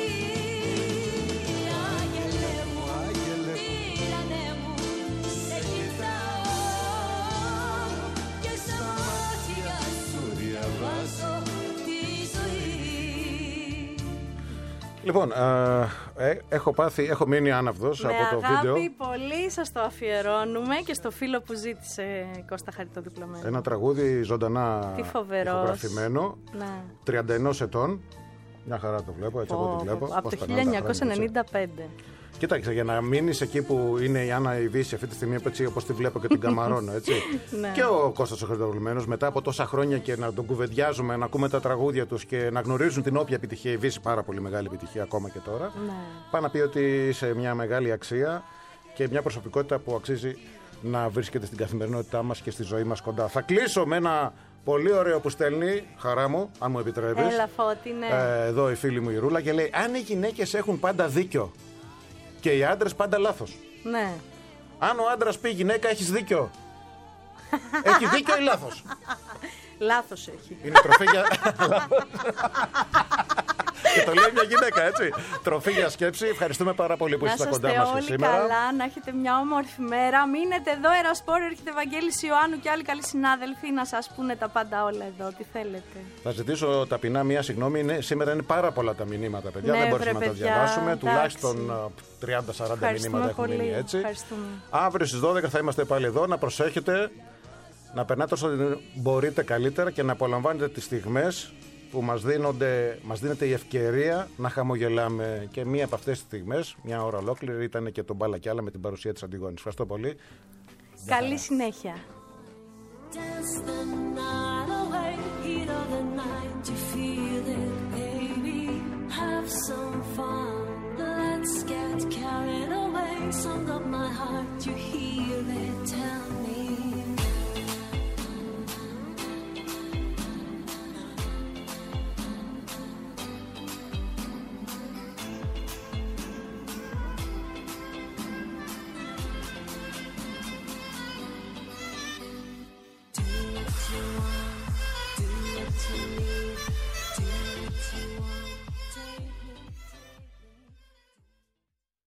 Speaker 4: Άγγελε μου, ήρανε μου, σε κοιτάω και στα μάτια σου διαβάζω τη ζωή.
Speaker 2: Λοιπόν, ε, ε, έχω πάθει, έχω μείνει άναυδος
Speaker 3: Με
Speaker 2: από το
Speaker 3: αγάπη
Speaker 2: βίντεο.
Speaker 3: πολύ σας το αφιερώνουμε και στο φίλο που ζήτησε Κώστα Χαριτοδιπλωμένο.
Speaker 2: Ένα τραγούδι ζωντανά
Speaker 3: Τι φοβερός.
Speaker 2: ηχογραφημένο,
Speaker 3: Ναι.
Speaker 2: τριάντα ένα ετών. Μια χαρά το βλέπω, έτσι εγώ το βλέπω.
Speaker 3: Από
Speaker 2: Πώς
Speaker 3: το
Speaker 2: περνάνε τα
Speaker 3: χίλια εννιακόσια ενενήντα πέντε.
Speaker 2: χρόνια, έτσι. Κοίταξε, για να μείνεις εκεί που είναι η Άννα η Βύση αυτή τη στιγμή, έτσι όπως τη βλέπω και την καμαρώνω, έτσι.
Speaker 3: Ναι.
Speaker 2: Και ο Κώστας ο Χαριτοδιπλωμένος, μετά από τόσα χρόνια και να τον κουβεντιάζουμε, να ακούμε τα τραγούδια τους και να γνωρίζουν την όποια επιτυχία, η Βύση πάρα πολύ μεγάλη επιτυχία ακόμα και τώρα.
Speaker 3: Ναι.
Speaker 2: Πάει να πει ότι είσαι μια μεγάλη αξία και μια προσωπικότητα που αξίζει να βρίσκεται στην καθημερινότητά μας και στη ζωή μας κοντά. Θα κλείσω με ένα πολύ ωραίο που στέλνει, χαρά μου, αν μου επιτρέπεις.
Speaker 3: Έλα Φώτη, ναι.
Speaker 2: Ε, εδώ η φίλη μου η Ρούλα και λέει: αν οι γυναίκες έχουν πάντα δίκιο και οι άντρες πάντα λάθος.
Speaker 3: Ναι.
Speaker 2: Αν ο άντρας πει γυναίκα, έχεις δίκιο. Έχει δίκιο ή λάθος?
Speaker 3: Λάθος έχει.
Speaker 2: Είναι τροφή για. Και το λέει μια γυναίκα, έτσι. Τροφή για σκέψη. Ευχαριστούμε πάρα πολύ που
Speaker 3: Να
Speaker 2: είστε
Speaker 3: είστε
Speaker 2: κοντά μας και
Speaker 3: όλοι
Speaker 2: σήμερα.
Speaker 3: καλά, να έχετε μια όμορφη μέρα. Μείνετε εδώ, Ερασπόρ, έρχεται Ευαγγέλης Ιωάννου και άλλοι καλοί συνάδελφοι να σας πούνε τα πάντα όλα εδώ, τι θέλετε.
Speaker 2: Θα ζητήσω ταπεινά μία συγγνώμη. Είναι, σήμερα είναι πάρα πολλά τα μηνύματα, παιδιά.
Speaker 3: Ναι,
Speaker 2: Δεν
Speaker 3: βρε,
Speaker 2: μπορούσαμε να τα
Speaker 3: παιδιά,
Speaker 2: διαβάσουμε.
Speaker 3: εντάξει.
Speaker 2: Τουλάχιστον α, τριάντα σαράντα
Speaker 3: Ευχαριστούμε
Speaker 2: μηνύματα έχουν
Speaker 3: πολύ.
Speaker 2: μείνει έτσι.
Speaker 3: Ευχαριστούμε.
Speaker 2: Αύριο στις δώδεκα θα είμαστε πάλι εδώ. Να προσέχετε, να περνάτε όσο μπορείτε καλύτερα και να απολαμβάνετε τις στιγμές που μας, δίνονται, μας δίνεται η ευκαιρία να χαμογελάμε. Και μία από αυτές τις στιγμές, μια ώρα ολόκληρη, ήταν και το μπάλα κι άλλα με την παρουσία της Αντιγόνης. Ευχαριστώ πολύ.
Speaker 3: Καλή συνέχεια.
Speaker 4: Dance the night away, heat of the night, you feel it, baby. Have some fun, let's get carried away. Song of my heart, you hear it.